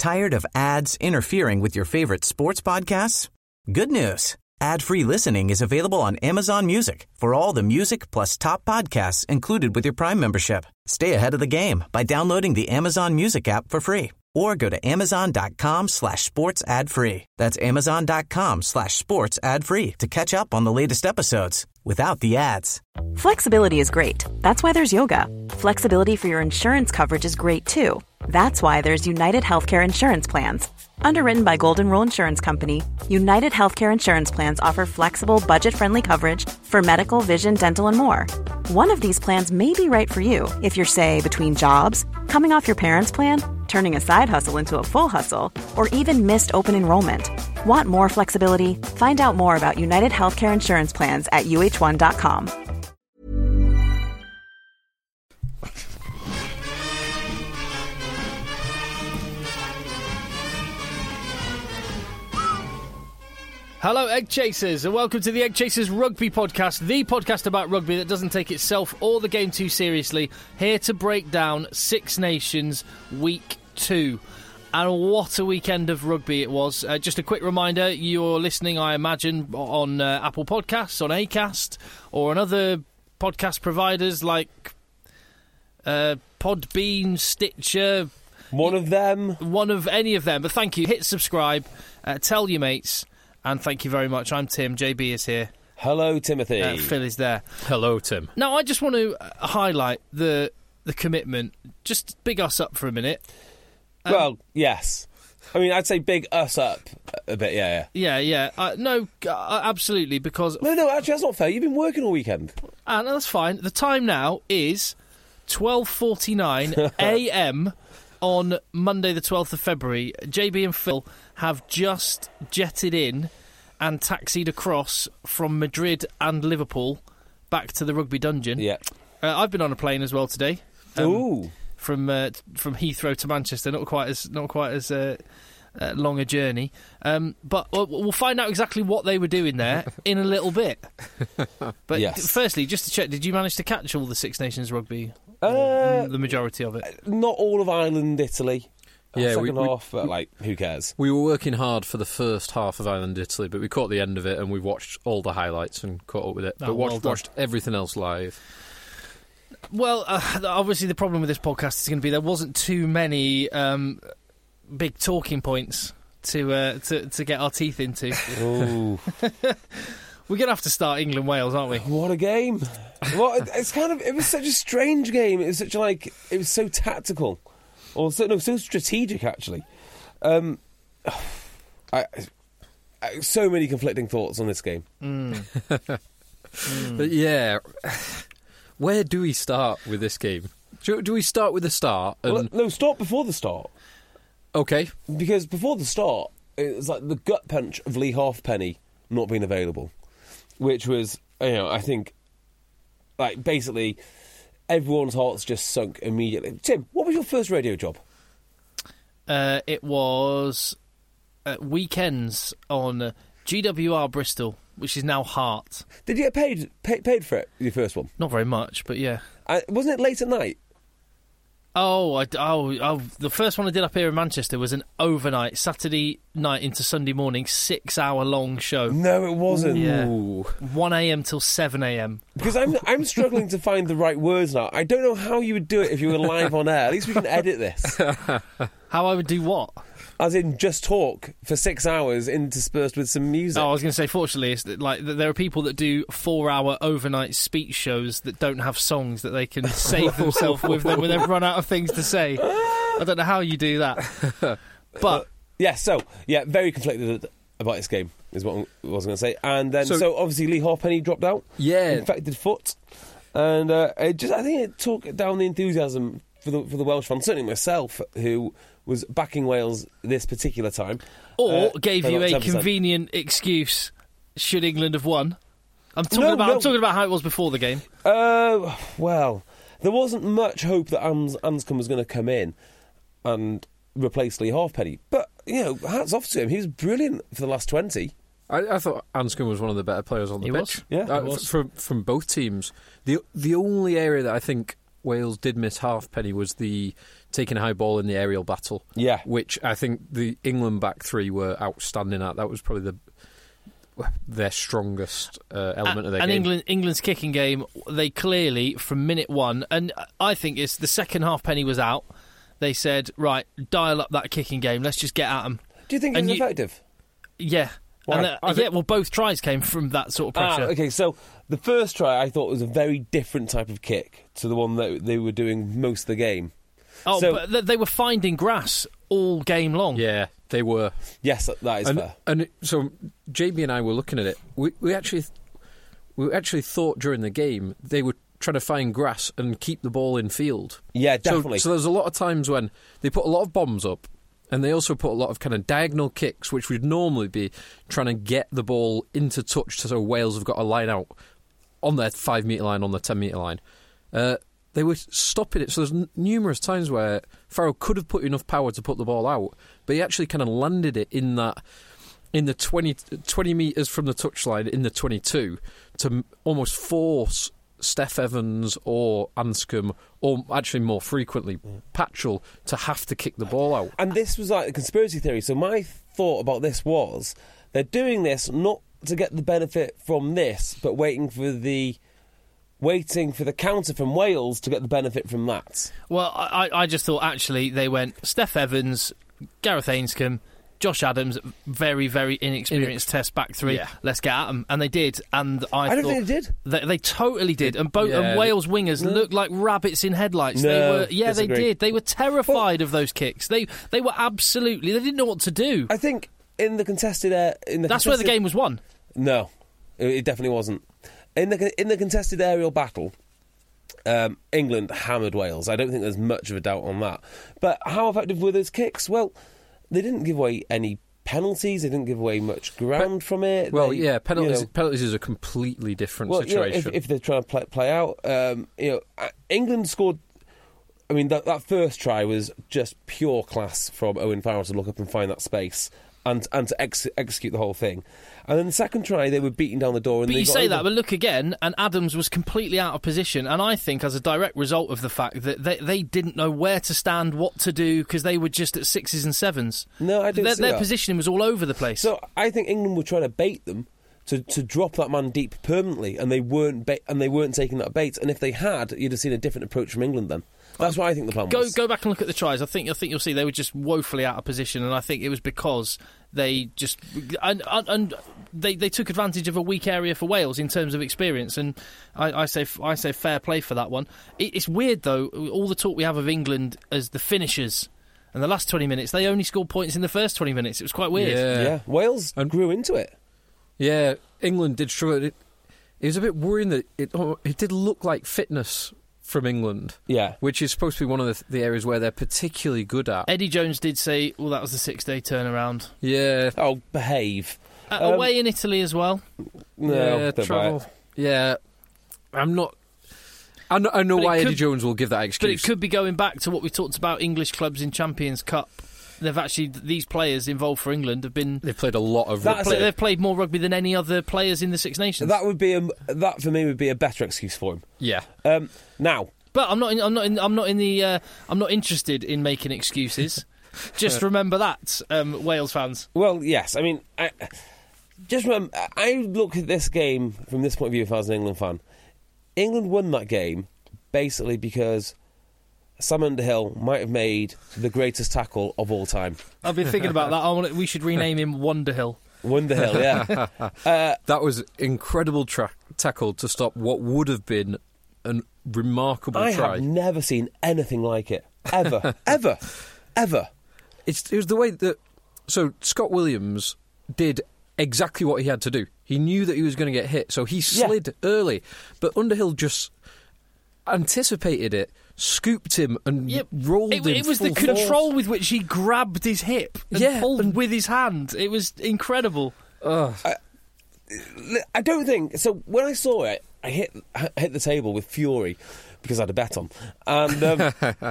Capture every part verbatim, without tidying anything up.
Tired of ads interfering with your favorite sports podcasts? Good news. Ad-free listening is available on Amazon Music for all the music plus top podcasts included with your Prime membership. Stay ahead of the game by downloading the Amazon Music app for free or go to amazon.com slash sports ad free. That's amazon.com slash sports ad free to catch up on the latest episodes without the ads. Flexibility is great. That's why there's yoga. Flexibility for your insurance coverage is great too. That's why there's United Healthcare Insurance Plans. Underwritten by Golden Rule Insurance Company, United Healthcare Insurance Plans offer flexible, budget-friendly coverage for medical, vision, dental, and more. One of these plans may be right for you if you're, say, between jobs, coming off your parents' plan, turning a side hustle into a full hustle, or even missed open enrollment. Want more flexibility? Find out more about United Healthcare Insurance Plans at U H one dot com. Hello, Egg Chasers, and welcome to the Egg Chasers Rugby Podcast, the podcast about rugby that doesn't take itself or the game too seriously. Here to break down Six Nations Week two. And what a weekend of rugby it was. Uh, just a quick reminder, you're listening, I imagine, on uh, Apple Podcasts, on Acast, or on other podcast providers like uh, Podbean, Stitcher. One of them. One of any of them. But thank you. Hit subscribe. Uh, tell your mates. And thank you very much. I'm Tim. J B is here. Hello, Timothy. Uh, Phil is there. Hello, Tim. Now, I just want to highlight the the commitment. Just big us up for a minute. Um, well, yes. I mean, I'd say big us up a bit, yeah, Yeah, yeah. yeah. Uh, no, uh, absolutely, because... No, no, actually, that's not fair. You've been working all weekend. Uh, no, that's fine. The time now is twelve forty-nine a m on Monday the twelfth of February. J B and Phil have just jetted in and taxied across from Madrid and Liverpool back to the Rugby Dungeon. Yeah. Uh, I've been on a plane as well today. Um, Ooh. From uh, from Heathrow to Manchester, not quite as not quite as uh, uh, long a journey, um, but we'll, we'll find out exactly what they were doing there in a little bit. But yes. Firstly, just to check, did you manage to catch all the Six Nations rugby? Uh, the majority of it. Not all of Ireland, Italy. Yeah, second we, we, half, but like, who cares? We were working hard for the first half of Ireland, Italy, but we caught the end of it and we watched all the highlights and caught up with it. Oh, but watched, well watched everything else live. Well, uh, obviously the problem with this podcast is going to be there wasn't too many um, big talking points to, uh, to to get our teeth into. Ooh. We're going to have to start England-Wales, aren't we? What a game. What, it's kind of, it was such a strange game. It was such like, it was so tactical. Or so, no, so strategic, actually. Um, I, I, so many conflicting thoughts on this game. Mm. mm. But yeah, where do we start with this game? Do, do we start with the start? And... Well, no, start before the start. Okay. Because before the start, it was like the gut punch of Lee Halfpenny not being available. Which was, you know, I think, like, basically, everyone's hearts just sunk immediately. Tim, what was your first radio job? Uh, it was uh, weekends on G W R Bristol, which is now Heart. Did you get paid pay, paid for it, your first one? Not very much, but yeah. Uh, wasn't it late at night? Oh, I, oh, oh, the first one I did up here in Manchester was an overnight, Saturday night into Sunday morning, six-hour-long show. No, it wasn't. Yeah. Ooh. one a m till seven a m Because I'm I'm struggling to find the right words now. I don't know how you would do it if you were live on air. At least we can edit this. How I would do what? As in, just talk for six hours interspersed with some music. Oh, I was going to say, fortunately, it's that, like there are people that do four-hour overnight speech shows that don't have songs that they can save themselves with them when they've run out of things to say. I don't know how you do that. But... Uh, yeah, so, yeah, very conflicted about this game, is what I was going to say. And then, so, so obviously, Lee Halfpenny dropped out. Yeah. Infected foot. And uh, it just, I think it took down the enthusiasm for the, for the Welsh fans, certainly myself, who... was backing Wales this particular time. Or uh, gave you a ten percent convenient excuse should England have won. I'm talking no, about no. I'm talking about how it was before the game. Uh, well, there wasn't much hope that Ans- Anscombe was going to come in and replace Lee Halfpenny. But, you know, hats off to him. He was brilliant for the last twenty. I, I thought Anscombe was one of the better players on the he pitch. Was. Yeah, uh, was. From, from both teams. The, the only area that I think Wales did miss halfpenny was the taking a high ball in the aerial battle. Yeah. Which I think the England back three were outstanding at. That was probably the their strongest uh, element and, of their and game. England, England's kicking game, they clearly, from minute one, and I think it's the second halfpenny was out, they said, right, dial up that kicking game, let's just get at them. Do you think it was effective? Yeah. Why? And, uh, I yeah, think- well, both tries came from that sort of pressure. Ah, okay, so the first try I thought was a very different type of kick to the one that they were doing most of the game. Oh, so, but th- they were finding grass all game long. Yeah, they were. yes, that is and, fair. And it, so J B and I were looking at it. We, we actually, we actually thought during the game they were trying to find grass and keep the ball in field. Yeah, definitely. So, so there's a lot of times when they put a lot of bombs up, and they also put a lot of kind of diagonal kicks, which would normally be trying to get the ball into touch, so Wales have got a line out on their five metre line, on the ten metre line. Uh, they were stopping it. So there's n- numerous times where Farrell could have put enough power to put the ball out, but he actually kind of landed it in that in the twenty, twenty metres from the touchline in the twenty-two to m- almost force Steph Evans or Anscombe, or actually more frequently Patchell, to have to kick the ball out. And this was like a conspiracy theory. So my thought about this was they're doing this not to get the benefit from this, but waiting for the waiting for the counter from Wales to get the benefit from that. Well, I, I just thought actually they went Steph Evans, Gareth Ainscombe, Josh Adams, very, very inexperienced test back three. Yeah. Let's get at them. And they did. And I, I don't thought think they did. They, they totally did. And both Yeah, and Wales wingers no. looked like rabbits in headlights. No, they were, yeah, disagree. they did. They were terrified of those kicks. They they were absolutely. They didn't know what to do. I think in the contested air, in the That's where the contested- game was won. No, it, it definitely wasn't. In the in the contested aerial battle, um, England hammered Wales. I don't think there's much of a doubt on that. But how effective were those kicks? Well, they didn't give away any penalties. They didn't give away much ground from it. Well, They- yeah, penalties. you know, penalties is a completely different well, you know, situation. if, if they're trying to play, play out, um, you know, uh, England scored. I mean, that that first try was just pure class from Owen Farrell to look up and find that space and and to ex- execute the whole thing. And then the second try, they were beating down the door. And But they you got say over. that, but look again, and Adams was completely out of position. And I think as a direct result of the fact that they, they didn't know where to stand, what to do, because they were just at sixes and sevens. No, I didn't Their, see their that. positioning was all over the place. So I think England were trying to bait them to, to drop that man deep permanently, and they weren't ba- and they weren't taking that bait. And if they had, you'd have seen a different approach from England then. That's what I think the plan Go was. go back and look at the tries. I think I think you'll see they were just woefully out of position, and I think it was because they just and, and they they took advantage of a weak area for Wales in terms of experience. And I, I say I say fair play for that one. It, it's weird though, all the talk we have of England as the finishers. And the last twenty minutes, they only scored points in the first twenty minutes. It was quite weird. Yeah. Yeah, Wales And- grew into it. Yeah, England did struggle. It, it was a bit worrying that it, oh, it did look like fitness from England, Yeah. which is supposed to be one of the, the areas where they're particularly good at. Eddie Jones did say, well, that was the six-day turnaround. Yeah, Oh, behave. Uh, Um, away in Italy as well. No, yeah, don't buy travel. it. Yeah, I'm not. I know, I know But it why could- Eddie Jones will give that But it excuse. could be going back to what we talked about English clubs in Champions Cup. They've actually, these players involved for England have been... They've played a lot of. That's Play, it. they've played more rugby than any other players in the Six Nations. That would be a, that for me would be a better excuse for him. Yeah, Um, now, But I'm not. In, I'm not. In, I'm not in the. Uh, I'm not interested in making excuses. Just remember that, um, Wales fans. well, yes. I mean, I, just remember, I look at this game from this point of view if I was an England fan. England won that game basically because Sam Underhill might have made the greatest tackle of all time. I've been thinking about that. I want. We should rename him Wonderhill. Wonderhill, yeah. uh, that was incredible tra- tackle to stop what would have been a remarkable I try. have never seen anything like it. Ever. ever. Ever. It's, it was the way that. So Scott Williams did exactly what he had to do. He knew that he was going to get hit, so he slid early. But Underhill just anticipated it, scooped him, and Yep. rolled It, him. it was the full force. control with which he grabbed his hip and Yeah, pulled and- with his hand. It was incredible. Ugh. I don't think so. When I saw it, I hit I hit the table with fury because I had a bet on, and um,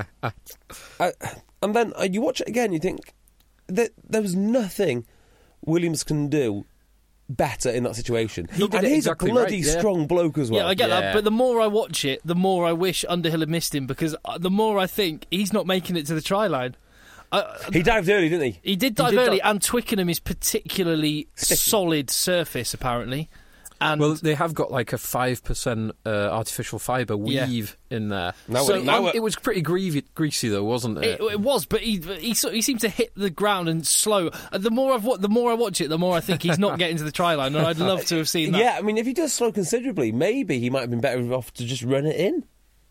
I, and then uh, you watch it again. You think that there was nothing Williams can do better in that situation. He did and it he's exactly a bloody right, yeah. strong bloke as well. Yeah, I get Yeah. that, but the more I watch it, the more I wish Underhill had missed him, because the more I think he's not making it to the try line. Uh, He dived early, didn't he? he did dive did early, di- and Twickenham is particularly solid surface, apparently. And Well, they have got like a five percent uh, artificial fibre Yeah. weave in there. Now so we- now um, we're- it was pretty greasy, greasy though, wasn't it? It, it was, but he he, sort- he seemed to hit the ground and slow. And the more I've wa- the more I watch it, the more I think he's not getting to the try line, and I'd love to have seen that. Yeah, I mean, if he does slow considerably, maybe he might have been better off to just run it in.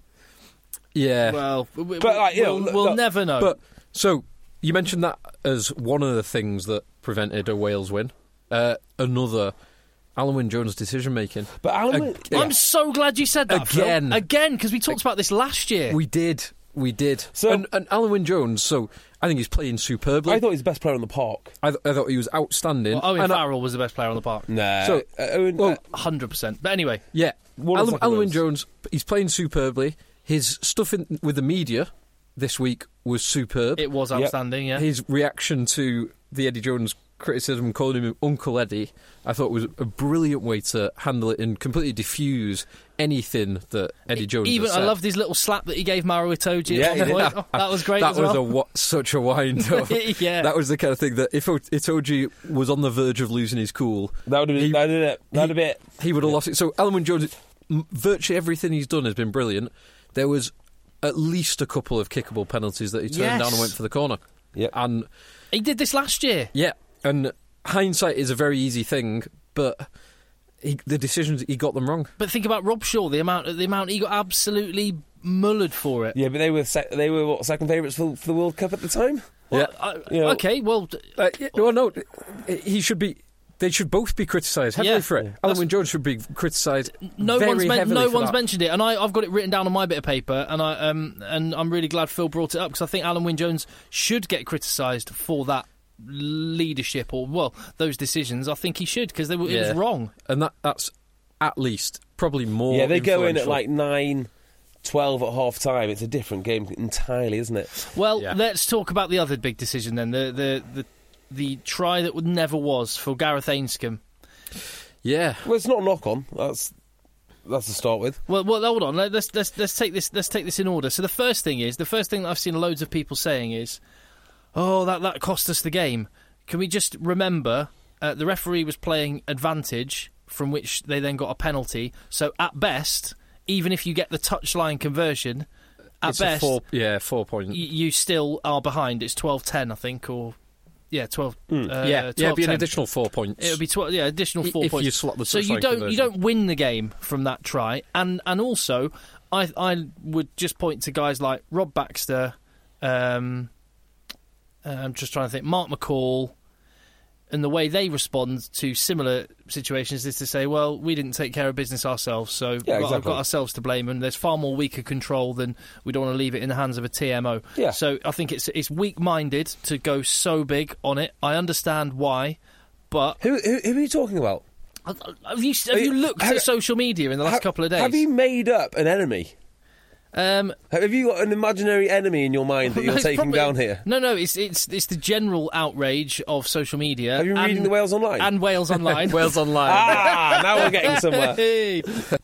yeah. Well, we, But, like, you we'll, know, look- we'll look, never know. But so you mentioned that as one of the things that prevented a Wales win. Uh, another, Alan Wynne-Jones' decision making. But Alan, Ag- Wyn- yeah. I'm so glad you said that, Phil. Again. Again, because we talked about this last year. We did, we did. So- and, and Alan Wynne-Jones. So I think he's playing superbly. I thought he was the best player on the park. I, th- I thought he was outstanding. Well, Owen And I- Farrell was the best player on the park. Nah. So, uh, Owen, well, uh, one hundred percent. But anyway, Yeah, One of the Alan, second Alan rows. Jones, he's playing superbly. His stuff in, with the media this week was superb. it was outstanding, yeah. His reaction to the Eddie Jones criticism, calling him Uncle Eddie, I thought was a brilliant way to handle it and completely diffuse anything that Eddie Jones Even has I said. loved his little slap that he gave Maro Itoje Yeah, at he one did. point. Oh, that was great That as was well. a wa- such a wind up. Yeah. That was the kind of thing that if Itoje was on the verge of losing his cool, that would have he- been that would have that would have been. he would have lost it. So Alan Wynne-Jones, m- virtually everything he's done has been brilliant. There was at least a couple of kickable penalties that he turned Yes. down and went for the corner. Yep. And He did this last year. yeah, and hindsight is a very easy thing, but he, the decisions he got them wrong. But think about Rob Shaw, the amount the amount he got absolutely mullered for it. Yeah, but they were sec- they were what, second favourites for, for the World Cup at the time. Well, Yeah. I- You know- okay, well, d- Uh, yeah, well, no, he should be. They should both be criticised heavily Yeah. for it. Yeah. Alan That's- Wynne-Jones should be criticised. no very one's men- heavily no for one's that. mentioned it, and I, I've got it written down on my bit of paper, and I um and I'm really glad Phil brought it up, because I think Alan Wynne-Jones should get criticised for that leadership, or well, those decisions. I think he should, because they were, it Yeah. was wrong. and that that's at least probably more. Yeah, they go in at influential. like nine, twelve at half time. It's a different game entirely, isn't it? Well, Yeah. let's talk about the other big decision then. The the the, the try that would never was for Gareth Ainscombe. yeah. Well, it's not a knock on. That's that's to start with. Well, well, hold on. Let's let's let's take this. Let's take this in order. So the first thing is the first thing that I've seen loads of people saying is, "Oh, that that cost us the game." Can we just remember uh, the referee was playing advantage, from which they then got a penalty. So at best, even if you get the touchline conversion, at It's a best, four, yeah, four point. y- you still are behind. It's twelve ten, I think, or yeah, twelve. Uh, yeah, yeah, it'd be an 12-10. additional four points. It would be twelve. Yeah, additional I- four if points. you slot the so you touchline don't you conversion. don't win the game from that try, and and also I I would just point to guys like Rob Baxter. Um, uh, I'm just trying to think. Mark McCall. And the way they respond to similar situations is to say, well, we didn't take care of business ourselves, so we've got, exactly. got ourselves to blame, and there's far more weaker control than we don't want to leave it in the hands of a T M O. Yeah. So I think it's it's weak-minded to go so big on it. I understand why, but Who who, who are you talking about? have you, have you looked have- at social media in the last Ha- couple of days? Have you made up an enemy? Um, Have you got an imaginary enemy in your mind that no, you're it's taking probably- down here? No, no, it's it's it's the general outrage of social media. Have you been and, reading the Wales Online? and Wales Online? Wales Online. Ah, now we're getting somewhere. Hey.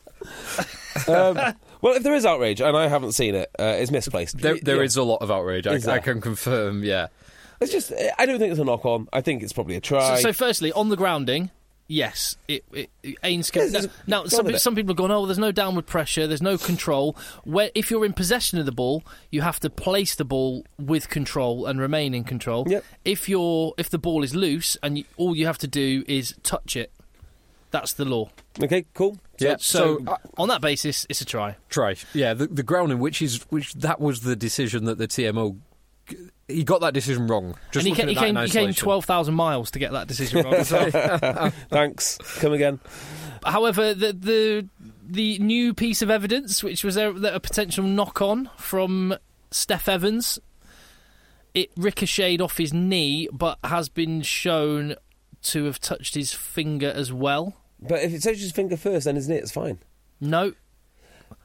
Um, well, if there is outrage, and I haven't seen it, uh, it's misplaced. There, there is Yeah. a lot of outrage. I, Is there? I can confirm. Yeah, It's just, I don't think it's a knock on. I think it's probably a try. So, so firstly, on the grounding, yes, it, it, it Ainscombe. Yes, now, now, go on some, with it. some people are going, oh, there's no downward pressure, there's no control. Where if you're in possession of the ball, you have to place the ball with control and remain in control. Yep. If you're if the ball is loose and you, all you have to do is touch it, that's the law. Okay, cool. yeah. So, So, uh, on that basis, it's a try. try. Yeah, the, the grounding, which is which that was the decision that the T M O. He got that decision wrong. Just and he, looking ca- he at that came, in he came isolation. twelve thousand miles to get that decision wrong as well. Thanks. Come again. However, the the the new piece of evidence, which was a, a potential knock on from Steph Evans, it ricocheted off his knee, but has been shown to have touched his finger as well. But if it touches his finger first, then isn't it? It's fine. No,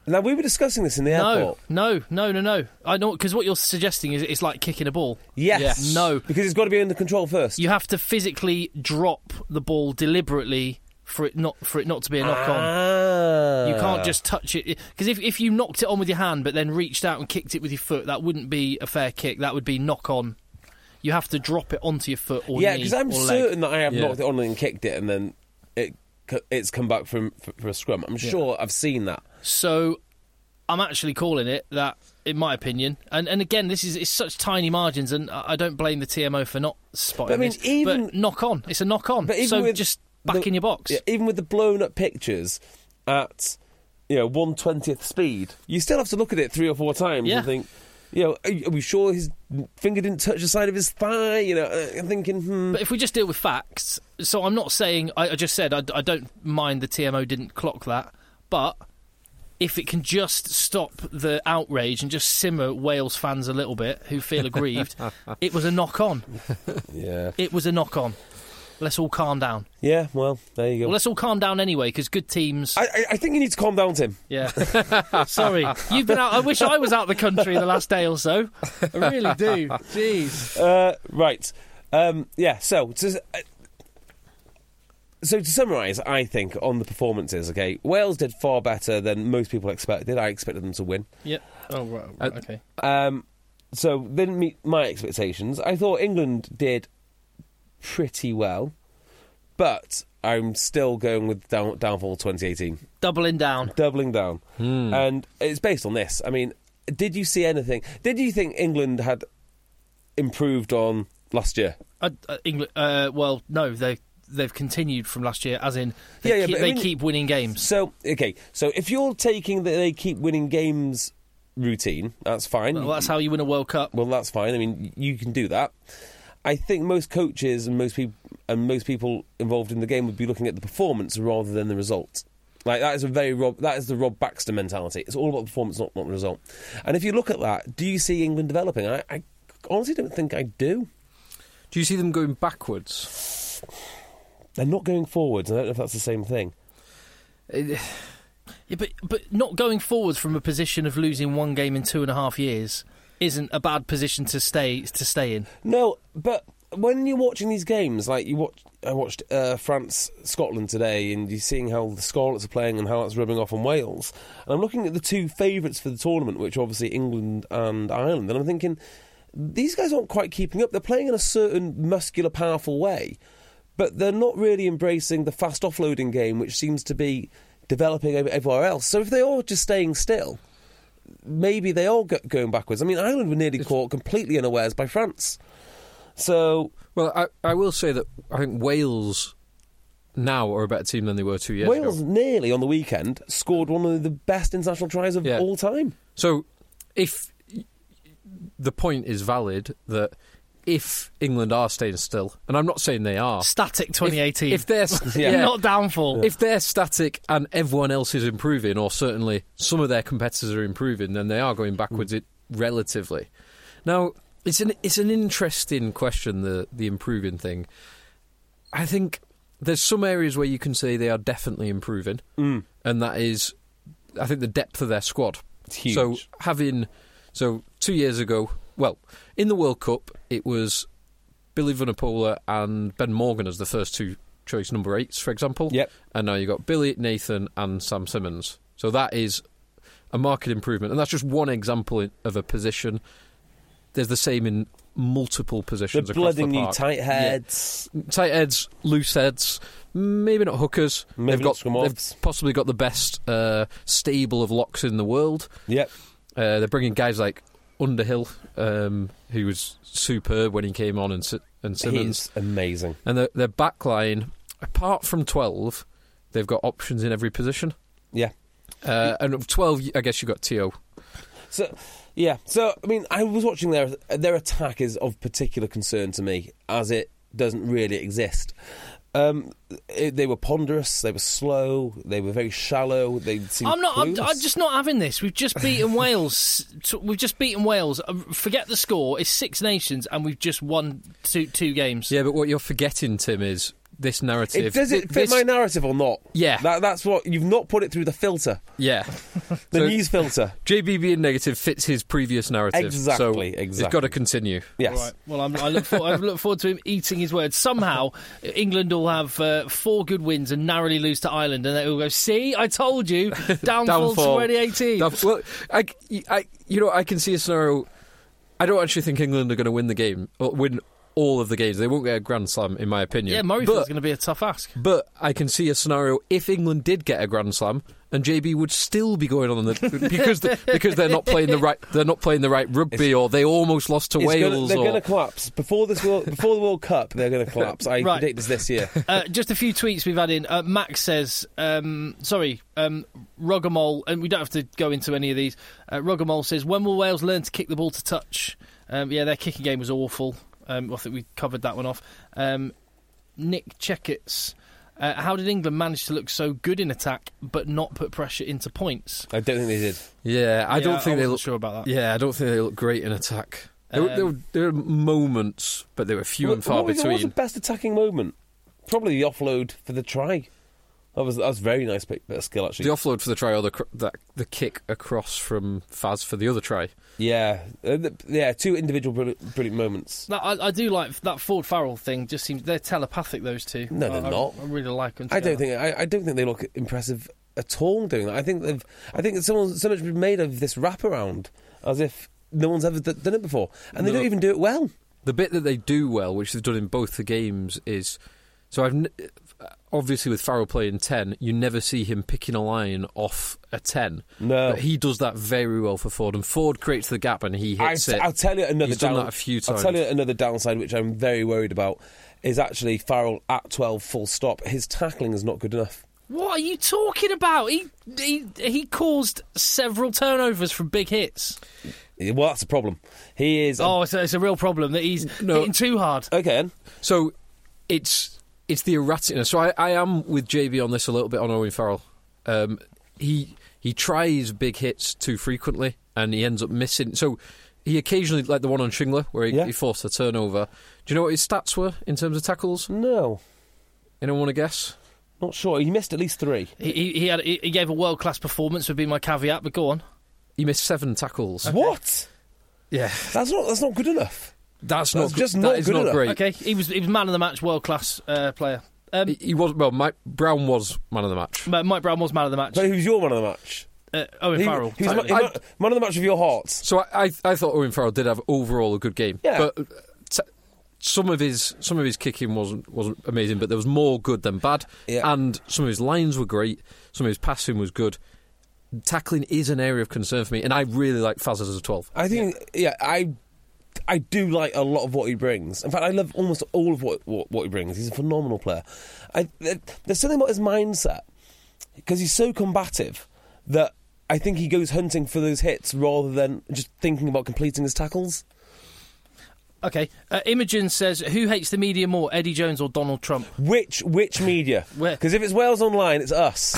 Now, we were discussing this in the No, airport. no, no, no, no. I know, because what you're suggesting is it's like kicking a ball. Yes. Yeah. No. Because it's got to be under control first. You have to physically drop the ball deliberately for it not for it not to be a knock on. Ah. You can't just touch it, because if if you knocked it on with your hand but then reached out and kicked it with your foot, that wouldn't be a fair kick. That would be knock on. You have to drop it onto your foot or Yeah, knee because I'm or certain leg. that I have Yeah. knocked it on and kicked it, and then it it's come back from for, for a scrum. I'm sure I've seen that. So I'm actually calling it that, in my opinion. And and again, this is it's such tiny margins, and I I don't blame the T M O for not spotting But I mean, this. even- but knock on, it's a knock on. But even So with just back the- in your box. Yeah, even with the blown up pictures at you know one twentieth speed, you still have to look at it three or four times Yeah. and think, you know, are, are we sure his finger didn't touch the side of his thigh? You know, uh, I'm thinking, hmm. But if we just deal with facts, so I'm not saying, I, I just said I, I don't mind the T M O didn't clock that, but if it can just stop the outrage and just simmer Wales fans a little bit who feel aggrieved, it was a knock on. Yeah, It was a knock on. Let's all calm down. yeah. Well, there you go. Well, let's all calm down anyway, because good teams. I, I, I think you need to calm down, Tim. Yeah. Sorry. You've been out. I wish I was out the country the last day or so. I really do. Jeez. Uh, right. Um, yeah. So, to, uh, so to summarise, I think on the performances, okay, Wales did far better than most people expected. I expected them to win. Yep. Oh, right. Uh, right okay. Um, so they didn't meet my expectations. I thought England did pretty well, but I'm still going with down, downfall twenty eighteen. Doubling down. Doubling down. Hmm. And it's based on this. I mean, did you see anything? Did you think England had improved on last year? Uh, uh, England. Uh, well, no, they they've continued from last year, as in they, Yeah, yeah, keep, but I they mean- keep winning games. So, okay, so if you're taking the they keep winning games routine, that's fine. Well, that's how you win a World Cup. Well, that's fine. I mean, you can do that. I think most coaches and most people and most people involved in the game would be looking at the performance rather than the result. Like that is a very Rob, that is the Rob Baxter mentality. It's all about performance, not not the result. And if you look at that, do you see England developing? I, I honestly don't think I do. Do you see them going backwards? They're not going forwards. I don't know if that's the same thing. It- Yeah, but but not going forwards from a position of losing one game in two and a half years isn't a bad position to stay to stay in. No, but when you're watching these games, like you watch, I watched uh, France Scotland today, and you're seeing how the Scarlets are playing and how that's rubbing off on Wales. And I'm looking at the two favourites for the tournament, which are obviously England and Ireland, and I'm thinking these guys aren't quite keeping up. They're playing in a certain muscular, powerful way, but they're not really embracing the fast offloading game, which seems to be developing everywhere else. So if they are just staying still, maybe they are go- going backwards. I mean, Ireland were nearly caught completely unawares by France. So well, I, I will say that I think Wales now are a better team than they were two years Wales ago. nearly on the weekend scored one of the best international tries of Yeah. all time. So if the point is valid that if England are staying still, and I'm not saying they are, Static twenty eighteen. if, if they're Yeah. yeah, Not downfall. if they're static and everyone else is improving, or certainly some of their competitors are improving, then they are going backwards it relatively. Now, it's an it's an interesting question, the the improving thing. I think there's some areas where you can say they are definitely improving, Mm. and that is, I think, the depth of their squad. It's huge. So having so two years ago, well, in the World Cup, it was Billy Vunipola and Ben Morgan as the first two choice number eights, for example. Yep. And now you've got Billy, Nathan, and Sam Simmons. So that is a marked improvement, and that's just one example in- of a position. There's the same in multiple They're positions across the blooding you park. tight heads. Yeah. Tight heads, loose heads, maybe not hookers. Maybe they've not got scrum they've offs. possibly got the best uh, stable of locks in the world. Yep. Uh, they're bringing guys like Underhill, um, who was superb when he came on, and, Si- and Simmons. He's amazing. And their, their back line, apart from twelve, they've got options in every position. Yeah. Uh, and of twelve, I guess you've got T O. So, yeah. So, I mean, I was watching their their attack is of particular concern to me, as it doesn't really exist. Um, it, they were ponderous. They were slow. They were very shallow. They seemed I'm not. I'm, clueless. I'm just not having this. We've just beaten Wales. t- We've just beaten Wales. Uh, Forget the score. It's Six Nations, and we've just won two two games. Yeah, but what you're forgetting, Tim, is this narrative. It, does it fit this, my narrative or not? Yeah. That, that's what... You've not put it through the filter. Yeah. The So- news filter. J B being negative fits his previous narrative. Exactly, so exactly. It's got to continue. Yes. Right. Well, I'm, I look for, I look forward to him eating his words. Somehow, England will have uh, four good wins and narrowly lose to Ireland, and they will go, "See, I told you, downfall, Downfall. twenty eighteen." Down- Well, I, I, you know, I can see a scenario. I don't actually think England are going to win the game, or win all of the games. They won't get a Grand Slam, in my opinion. Yeah, Murrayfield's but, going to be a tough ask. but I can see a scenario if England did get a Grand Slam, and J B would still be going on the because the, because they're not playing the right they're not playing the right rugby, or they almost lost to It's Wales. Gonna, they're or, going to collapse before this world, before the World Cup. They're going to collapse. I Right. predict this this year. Uh, just a few tweets we've had in. Uh, Max says, um, sorry, um, Ruggermole, and we don't have to go into any of these. Uh, Ruggermole says, when will Wales learn to kick the ball to touch? Um, yeah, their kicking game was awful. Um, I think we covered that one off. Um, Nick Checkets, uh, how did England manage to look so good in attack but not put pressure into points? I don't think they did. yeah, I Yeah, don't think I they wasn't look sure about that. Yeah, I don't think they look great in attack. There, were, there, were, Um, there were moments, but they were few and What- far what was, what was the between. best attacking moment? Probably the offload for the try. That was that was a very nice bit, bit of skill, actually. The offload for the try, or the cr- that, the kick across from Faz for the other try. Yeah, uh, the, yeah, two individual brilliant, brilliant moments. No, I, I do like that Ford Farrell thing. Just seems they're telepathic. Those two. No, they're I, not. I, I really like them. I don't together. think I, I don't think they look impressive at all doing that. I think they've I think someone so much been made of this wraparound as if no one's ever d- done it before, and they No. don't even do it well. The bit that they do well, which they've done in both the games, is so I've n- obviously with Farrell playing ten, you never see him picking a line off a ten. No. But he does that very well for Ford, and Ford creates the gap and he I, hits it. I'll tell you another. He's done down- that a few I'll tell times. you another downside, which I'm very worried about, is actually Farrell at twelve full stop. His tackling is not good enough. What are you talking about? He he he caused several turnovers from big hits. Well, that's a problem. He is. Oh, it's a, it's a real problem that he's No. hitting too hard. Okay, then. So it's it's the erraticness. So I, I am with J B on this a little bit on Owen Farrell. Um, he he tries big hits too frequently and he ends up missing. So he occasionally, like the one on Shingler where he, Yeah. he forced a turnover. Do you know what his stats were in terms of tackles? No, Anyone want to guess? not sure. He missed at least three. He he, he had he gave a world class performance. Would be my caveat, but go on. He missed seven tackles. What? Yeah, That's not. That's not good enough. that's, That's not just good. not That is good not enough. great. Okay, he was he was man of the match, world class uh, player. Um, He, he was well. Mike Brown was man of the match. but Mike Brown was man of the match. But who's your man of the match? Uh, Owen He, Farrell. he was I- man, I- man- man of the match of your hearts. So I, I, I thought Owen Farrell did have overall a good game. Yeah. But uh, t- some of his some of his kicking wasn't wasn't amazing, but there was more good than bad. Yeah. And some of his lines were great. Some of his passing was good. Tackling is an area of concern for me, and I really like Faz as a twelve. I think. Yeah, I. I do like a lot of what he brings. In fact, I love almost all of what what, what he brings. He's a phenomenal player. I, there- there's something about his mindset because he's so combative that I think he goes hunting for those hits rather than just thinking about completing his tackles. Okay, uh, Imogen says, who hates the media more, Eddie Jones or Donald Trump? Which which media? Where? Because if it's Wales Online, it's us.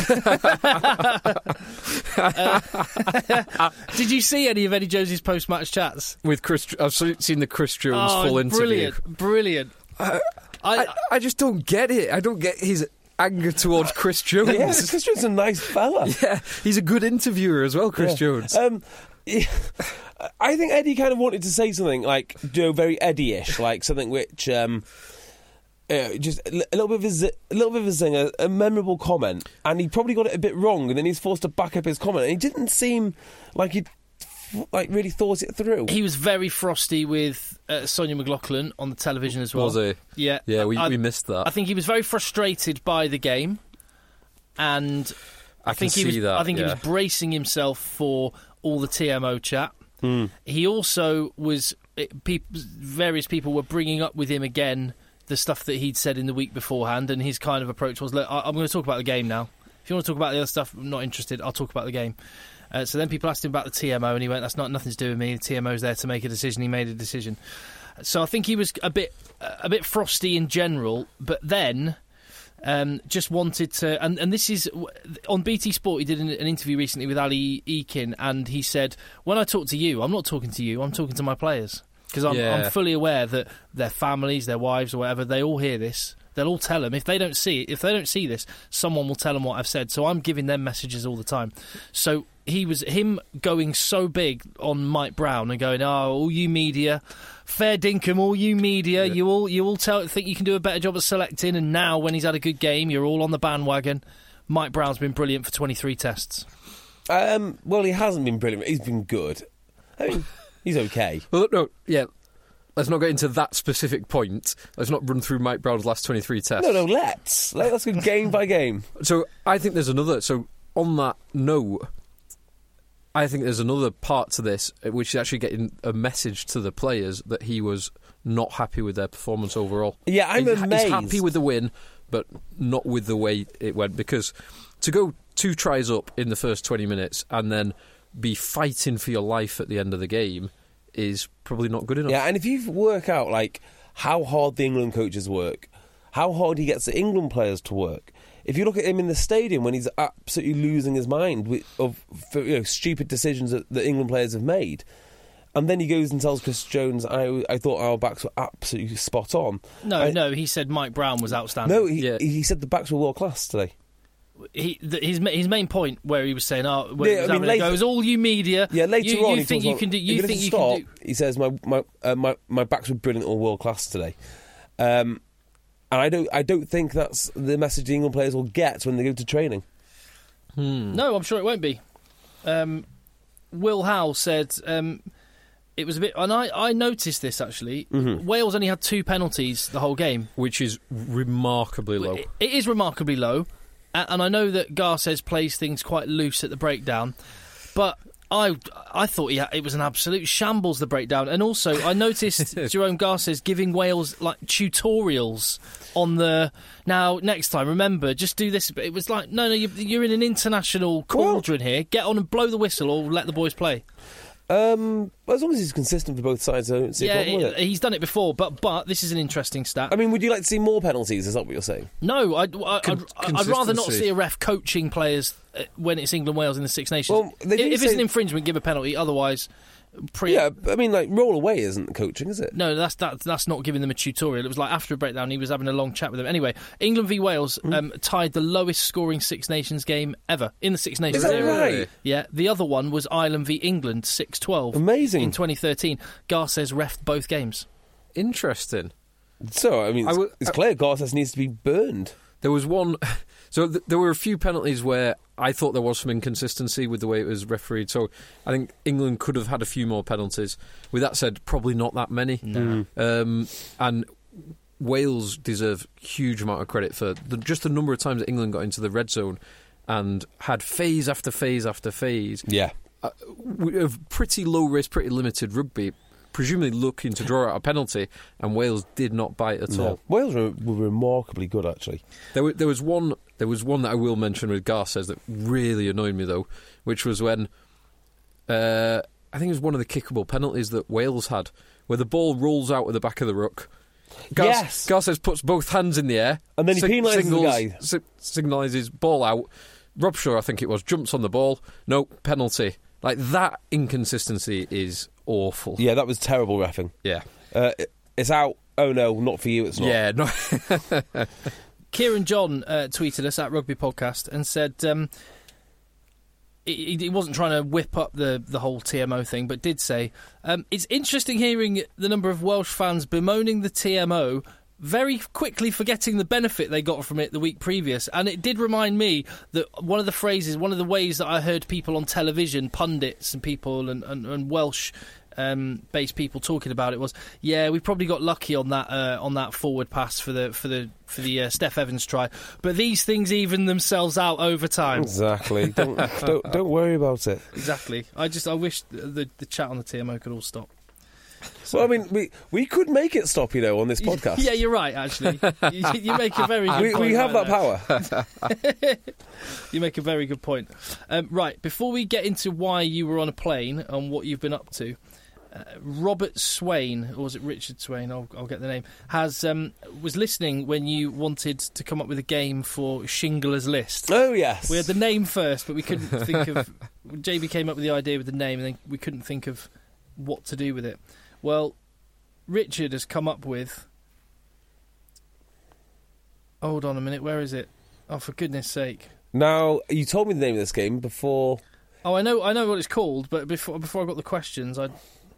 Did you see any of Eddie Jones's post-match chats? With Chris, I've se- seen the Chris Jones Oh, full it's interview. brilliant, brilliant. I, I, I, I just don't get it. I don't get his anger towards Chris Jones. yeah, Chris Jones is a nice fella. Yeah, he's a good interviewer as well, Chris Yeah. Jones. Um, yeah, I think Eddie kind of wanted to say something like, you know, very Eddie-ish, like something which, um, uh, just a li- a little bit of a, zi- a little bit of a zinger, a memorable comment, and he probably got it a bit wrong, and then he's forced to back up his comment. And he didn't seem like he'd like really thought it through. he was very frosty with uh, Sonia McLaughlin on the television as well. Was he? Yeah. Yeah, we, I, we missed that. I think he was very frustrated by the game, and I I think can he was. see that, I think he yeah. was bracing himself for all the T M O chat. Hmm. He also was. It, peop various people were bringing up with him again the stuff that he'd said in the week beforehand, and his kind of approach was, "Look, I, I'm going to talk about the game now. If you want to talk about the other stuff, I'm not interested. I'll talk about the game." Uh, so then people asked him about the T M O, and he went, "That's not nothing to do with me. The T M O's there to make a decision." He made a decision. So I think he was a bit a bit frosty in general, but then um, just wanted to. And, and this is on B T Sport. He did an, an interview recently with Ali Eakin, and he said, "When I talk to you, I'm not talking to you. I'm talking to my players." Because I'm, Yeah. I'm fully aware that their families, their wives, or whatever, they all hear this, They'll all tell him. If they don't see it, if they don't see this, someone will tell them what I've said. So I'm giving them messages all the time. So he was him going so big on Mike Brown and going, oh, all you media, fair dinkum, all you media, yeah. you all you all tell, think you can do a better job at selecting, and now when he's had a good game, you're all on the bandwagon. Mike Brown's been brilliant for twenty-three tests. Um, well, he hasn't been brilliant. He's been good. I mean, he's okay. Well, no, yeah. Let's not get into that specific point. Let's not run through Mike Brown's last twenty-three tests. No, no, let's. Let's go game by game. So I think there's another... So on that note, I think there's another part to this, which is actually getting a message to the players that he was not happy with their performance overall. Yeah, I'm he's, amazed. He's happy with the win, but not with the way it went. Because to go two tries up in the first twenty minutes and then be fighting for your life at the end of the game is probably not good enough. Yeah, and if you work out like how hard the England coaches work, how hard he gets the England players to work, if you look at him in the stadium when he's absolutely losing his mind with, of for, you know, stupid decisions that the England players have made, and then he goes and tells Chris Jones, I, I thought our backs were absolutely spot on. No, I, no, he said Mike Brown was outstanding. No, he, yeah. he said the backs were world class today. He, the, his his main point where he was saying, "Oh, where yeah, he was I mean, having later, a go, is all you media." Yeah, later you, on, you he think talks you about, can do. You think you stop, can do. He says, "My my uh, my my backs were brilliant or world class today," um, and I don't I don't think that's the message the England players will get when they go to training. Hmm. No, I'm sure it won't be. Um, Will Howe said um, it was a bit, and I, I noticed this actually. Mm-hmm. Wales only had two penalties the whole game, which is remarkably low. It, it is remarkably low. And I know that Garces plays things quite loose at the breakdown, but I I thought he had, it was an absolute shambles, the breakdown. And also, I noticed Jerome Garces giving Wales like tutorials on the... Now, next time, remember, just do this. But it was like, no, no, you're, you're in an international cauldron here. Get on and blow the whistle or let the boys play. Um, as long as he's consistent for both sides, I don't see yeah, a problem with it. He's done it before, but but this is an interesting stat. I mean, would you like to see more penalties? Is that what you're saying? No, I'd, I, Con- I'd, I'd rather not see a ref coaching players when it's England Wales in the Six Nations. Well, they do if say- it's an infringement, give a penalty. Otherwise, pre- Yeah, I mean, like, roll away isn't coaching, is it? no, that's that, that's not giving them a tutorial. It was like after a breakdown, he was having a long chat with them. Anyway, England v Wales Mm. um, tied the lowest scoring Six Nations game ever in the Six Nations. Is that era. right? Yeah, the other one was Ireland v England, six twelve. Amazing. In twenty thirteen, Garces refed both games. Interesting. So, I mean, I it's, w- it's clear Garces needs to be burned. There was one... So th- there were a few penalties where I thought there was some inconsistency with the way it was refereed. So I think England could have had a few more penalties. With that said, probably not that many. No. Um, and Wales deserve huge amount of credit for the, just the number of times that England got into the red zone and had phase after phase after phase Yeah. uh, of pretty low risk, pretty limited rugby, presumably looking to draw out a penalty, and Wales did not bite at No. all. Wales were, were remarkably good, actually. There, w- there was one. There was one that I will mention with Garces that really annoyed me though, which was when uh, I think it was one of the kickable penalties that Wales had, where the ball rolls out at the back of the ruck. Gar- Yes. Garces puts both hands in the air, And then he penalises the signals- guy. si- signalises ball out. Rob Shaw, I think it was, jumps on the ball. No penalty. Like that inconsistency is awful. Yeah, that was terrible reffing. Yeah. Uh, it- it's out. Oh, no, not for you, it's not. Yeah. No. Kieran John uh, tweeted us at Rugby Podcast and said um, he, he wasn't trying to whip up the, the whole T M O thing, but did say um, it's interesting hearing the number of Welsh fans bemoaning the T M O, very quickly forgetting the benefit they got from it the week previous. And it did remind me that one of the phrases, one of the ways that I heard people on television, pundits and people and, and, and Welsh Um, based people talking about it was, yeah, we probably got lucky on that uh, on that forward pass for the for the for the uh, Steph Evans try, but these things even themselves out over time. Exactly. don't, don't don't worry about it. Exactly. I just I wish the the chat on the T M O could all stop. Well, I mean, we we could make it stop, you know, on this podcast. Yeah, you're right. Actually, you, you make a very good we, point. we have right that there. power. You make a very good point. Um, right, before we get into why you were on a plane and what you've been up to, uh, Robert Swain, or was it Richard Swain? I'll, I'll get the name. Has um, was listening when you wanted to come up with a game for Shingler's List. Oh, yes. We had the name first, but we couldn't think of. J B came up with the idea with the name, and then we couldn't think of what to do with it. Well, Richard has come up with Hold on a minute, where is it? Oh, for goodness sake. Now, you told me the name of this game before... Oh, I know I know what it's called, but before before I got the questions, I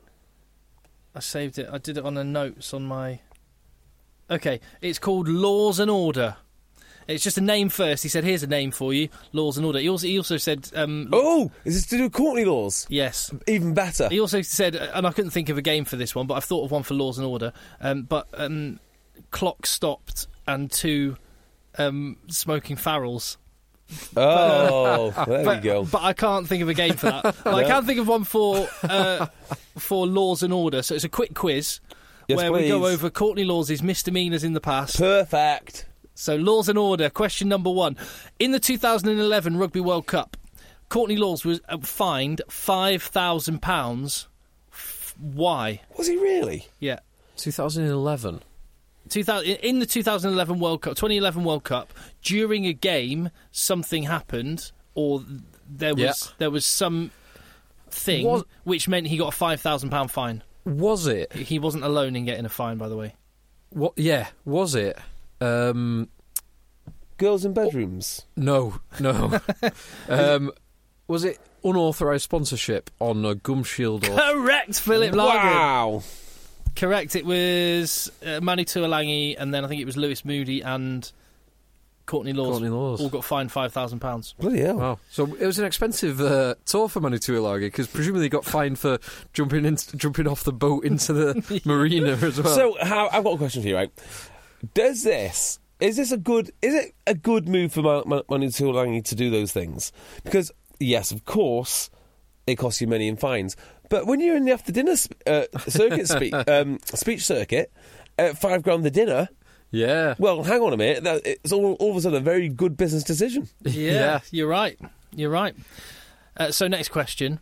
I saved it. I did it on the notes on my... Okay, it's called Laws and Order. It's just a name first. He said, here's a name for you, Laws and Order. He also, he also said... Um, oh, is this to do with Courtney Laws? Yes. Even better. He also said, and I couldn't think of a game for this one, but I've thought of one for Laws and Order, um, but um, Clock Stopped and two um, Smoking Farrels. Oh, there but, we go. But I can't think of a game for that. Well, I can think of one for uh, for Laws and Order. So it's a quick quiz Yes, where we go please. over Courtney Laws' misdemeanours in the past. Perfect. So Laws and Order, question number one. In the two thousand eleven Rugby World Cup, Courtney Laws was uh, fined five thousand pounds. F- why? Was he really? Yeah. twenty eleven. two thousand, in the two thousand eleven World Cup, twenty eleven World Cup, during a game, something happened, or there was Yeah. there was some thing Was- which meant he got a five thousand pound fine. Was it? He wasn't alone in getting a fine, by the way. What? Yeah, was it? Um, Girls in bedrooms. no, no. um, was it unauthorised sponsorship on a gum shield? Or... Correct, Philip Larkin. Wow. Correct. It was uh, Manu Tuolangi, and then I think it was Lewis Moody and Courtney Laws. Courtney Laws. All got fined five thousand pounds. Bloody hell. Wow. So it was an expensive uh, tour for Manu Tuilagi because presumably he got fined for jumping in, jumping off the boat into the marina as well. So, how, I've got a question for you, right? Does this... Is this a good... Is it a good move for Ma- Ma- Manu Tuolangi to do those things? Because, yes, of course, it costs you money in fines. But when you're in the after-dinner sp- uh, circuit spe- um, speech circuit, at five grand the dinner... yeah. Well, hang on a minute. That, it's all, all of a sudden a very good business decision. Yeah, Yeah. you're right. You're right. Uh, so next question.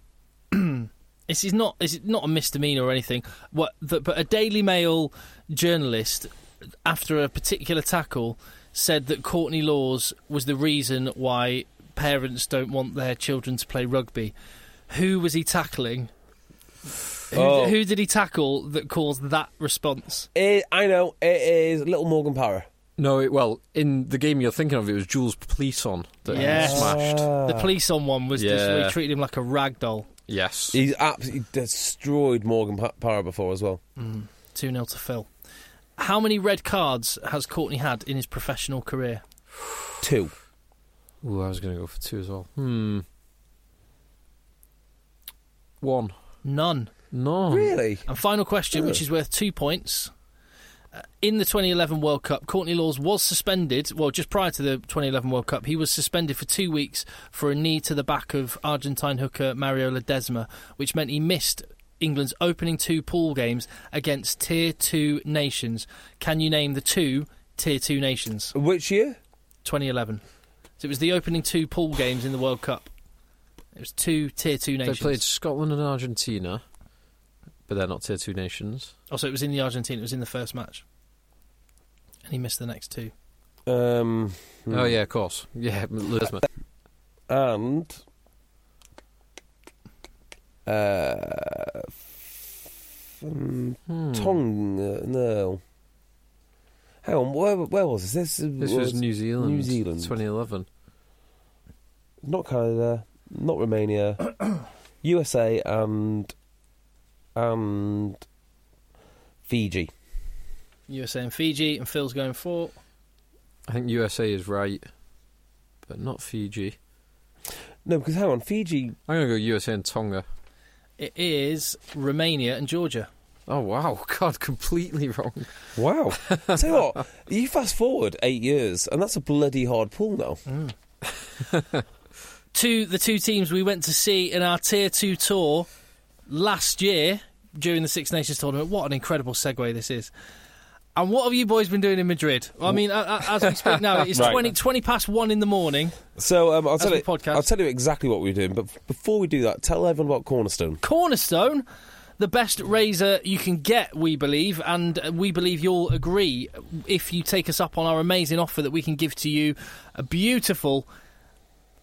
This is not this is not a misdemeanor or anything. What? The, but a Daily Mail journalist, after a particular tackle, said that Courtney Laws was the reason why parents don't want their children to play rugby. Who was he tackling? Who, Oh. who did he tackle that caused that response? It, I know, it is Little Morgan Power. No, it, well, in the game you're thinking of, it was Jules Plisson that he Yes. smashed. The police on one was just, Yeah. they treated him like a rag doll. Yes. He's absolutely destroyed Morgan Pa- Power before as well. two nil to Phil. How many red cards has Courtney had in his professional career? Two. Ooh, I was going to go for two as well. Hmm. One. None. No. Really? And final question, which is worth two points. Uh, in the twenty eleven World Cup, Courtney Laws was suspended. Well, just prior to the twenty eleven World Cup, he was suspended for two weeks for a knee to the back of Argentine hooker Mario Ledesma, which meant he missed England's opening two pool games against Tier two nations. Can you name the two Tier two nations? Which year? twenty eleven. So it was the opening two pool games in the World Cup. It was two Tier two They nations. played Scotland and Argentina, but they're not tier two nations. Also, it was in the Argentina. It was in the first match. And he missed the next two. Um, hmm. Oh, yeah, of course. Yeah, Ledesma. And... Uh, f- um, Hmm. Tonga, no. Hang on, where, where was this? This, This was New Zealand. New Zealand. twenty eleven. Not Canada, not Romania, U S A and and Fiji. U S A and Fiji, and Phil's going for... I think U S A is right, but not Fiji. No, because hang on, Fiji. I'm going to go U S A and Tonga. It is Romania and Georgia. Oh, wow. God, completely wrong. Wow. Tell you what, you fast forward eight years, and that's a bloody hard pull now. Two, the two teams we went to see in our Tier two tour last year during the Six Nations tournament. What an incredible segue this is. And what have you boys been doing in Madrid? I mean, a- a- as we speak now, it's Right. twenty, twenty past one in the morning. So um, I'll As tell a you. podcast. I'll tell you exactly what we're doing. But f- before we do that, tell everyone about Cornerstone. Cornerstone, the best razor you can get, we believe, and we believe you'll agree if you take us up on our amazing offer that we can give to you. A beautiful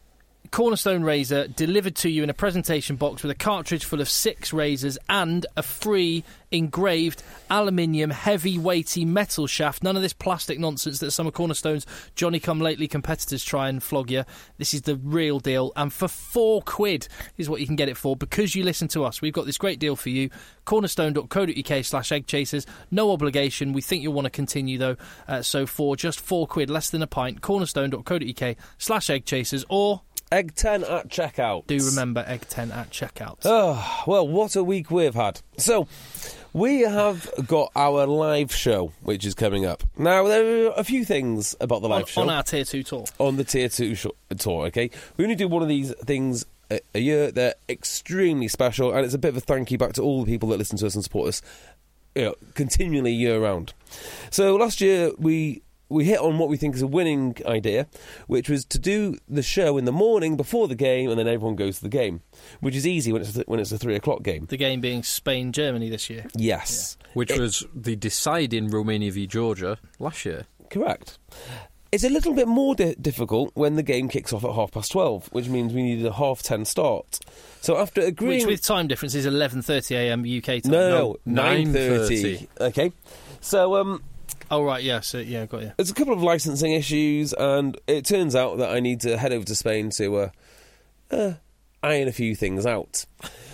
Cornerstone razor delivered to you in a presentation box with a cartridge full of six razors and a free engraved aluminium heavy weighty metal shaft. None of this plastic nonsense that some of Cornerstone's Johnny-come-lately competitors try and flog you. This is the real deal, and for four quid is what you can get it for because you listen to us. We've got this great deal for you. cornerstone.co.uk slash egg chasers. No obligation. We think you'll want to continue though. Uh, so for just four quid, less than a pint, cornerstone.co.uk slash egg chasers, or Egg ten at checkout. do remember Egg ten at checkout. Oh, well, what a week we've had. So, we have got our live show, which is coming up. Now, there are a few things about the live on, show. on our Tier two tour. On the Tier two sh- tour, okay? We only do one of these things a, a year. They're extremely special, and it's a bit of a thank you back to all the people that listen to us and support us, you know, continually year-round. So, last year, we... we hit on what we think is a winning idea, which was to do the show in the morning before the game, and then everyone goes to the game, which is easy when it's th- when it's a three o'clock game. The game being Spain-Germany this year. Yes. Yeah. Which It- was the deciding Romania v Georgia last year. Correct. It's a little bit more di- difficult when the game kicks off at half past twelve, which means we needed a half ten start. So after agreeing... Which with time difference is eleven thirty a m U K time. No, no, no, nine nine thirty. Okay. So, um... Oh, right, yeah, so, yeah, got you. there's a couple of licensing issues, and it turns out that I need to head over to Spain to uh, uh, iron a few things out.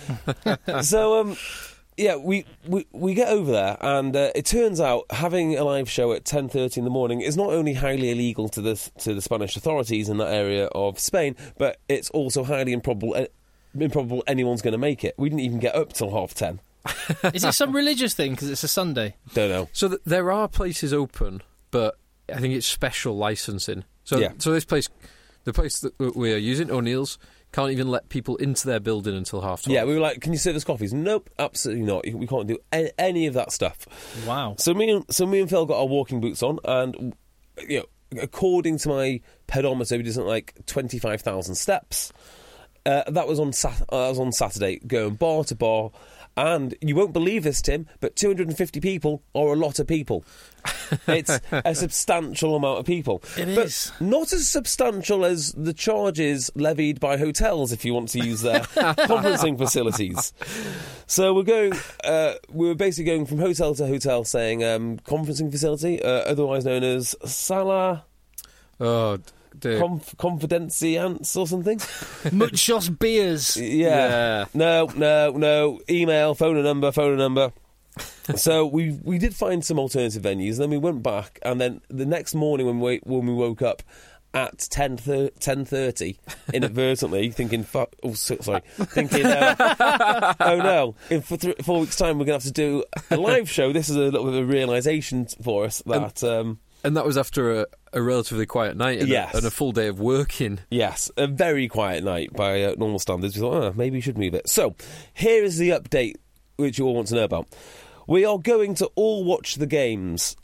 so, um, yeah, we, we we get over there, and uh, it turns out having a live show at ten thirty in the morning is not only highly illegal to the to the Spanish authorities in that area of Spain, but it's also highly improbable uh, improbable anyone's going to make it. We didn't even get up till half ten. Is it some religious thing because it's a Sunday? Don't know. So th- there are places open, but I think it's special licensing. So, Yeah. so this place, the place that we are using, O'Neill's, can't even let people into their building until half twelve. Yeah, we were like, can you serve us coffees? Nope, absolutely not. We can't do any, any of that stuff. Wow. So me and so me and Phil got our walking boots on, and you know, according to my pedometer, we did something like twenty-five thousand steps. Uh, that was on sat- uh, that was on Saturday, going bar to bar. And you won't believe this, Tim, but two hundred fifty people are a lot of people. It's a substantial amount of people. It but is. not as substantial as the charges levied by hotels if you want to use their conferencing facilities. So we're going, uh, we were basically going from hotel to hotel saying um, conferencing facility, uh, otherwise known as Sala Oh, dear. Conf- Confidenciance or something. Muchos beers. Yeah. Yeah. No, no, no. Email, phone a number, phone a number. So we we did find some alternative venues. Then we went back, and then the next morning when we when we woke up at ten thirty, inadvertently thinking, fu- oh so, sorry, thinking, uh, oh no, in for th- four weeks' time we're going to have to do a live show. This is a little bit of a realisation for us that. Um, And that was after a, a relatively quiet night and, Yes. a, and a full day of working. Yes, a very quiet night by uh, normal standards. We thought, oh, maybe we should move it. So, here is the update which you all want to know about. We are going to all watch the games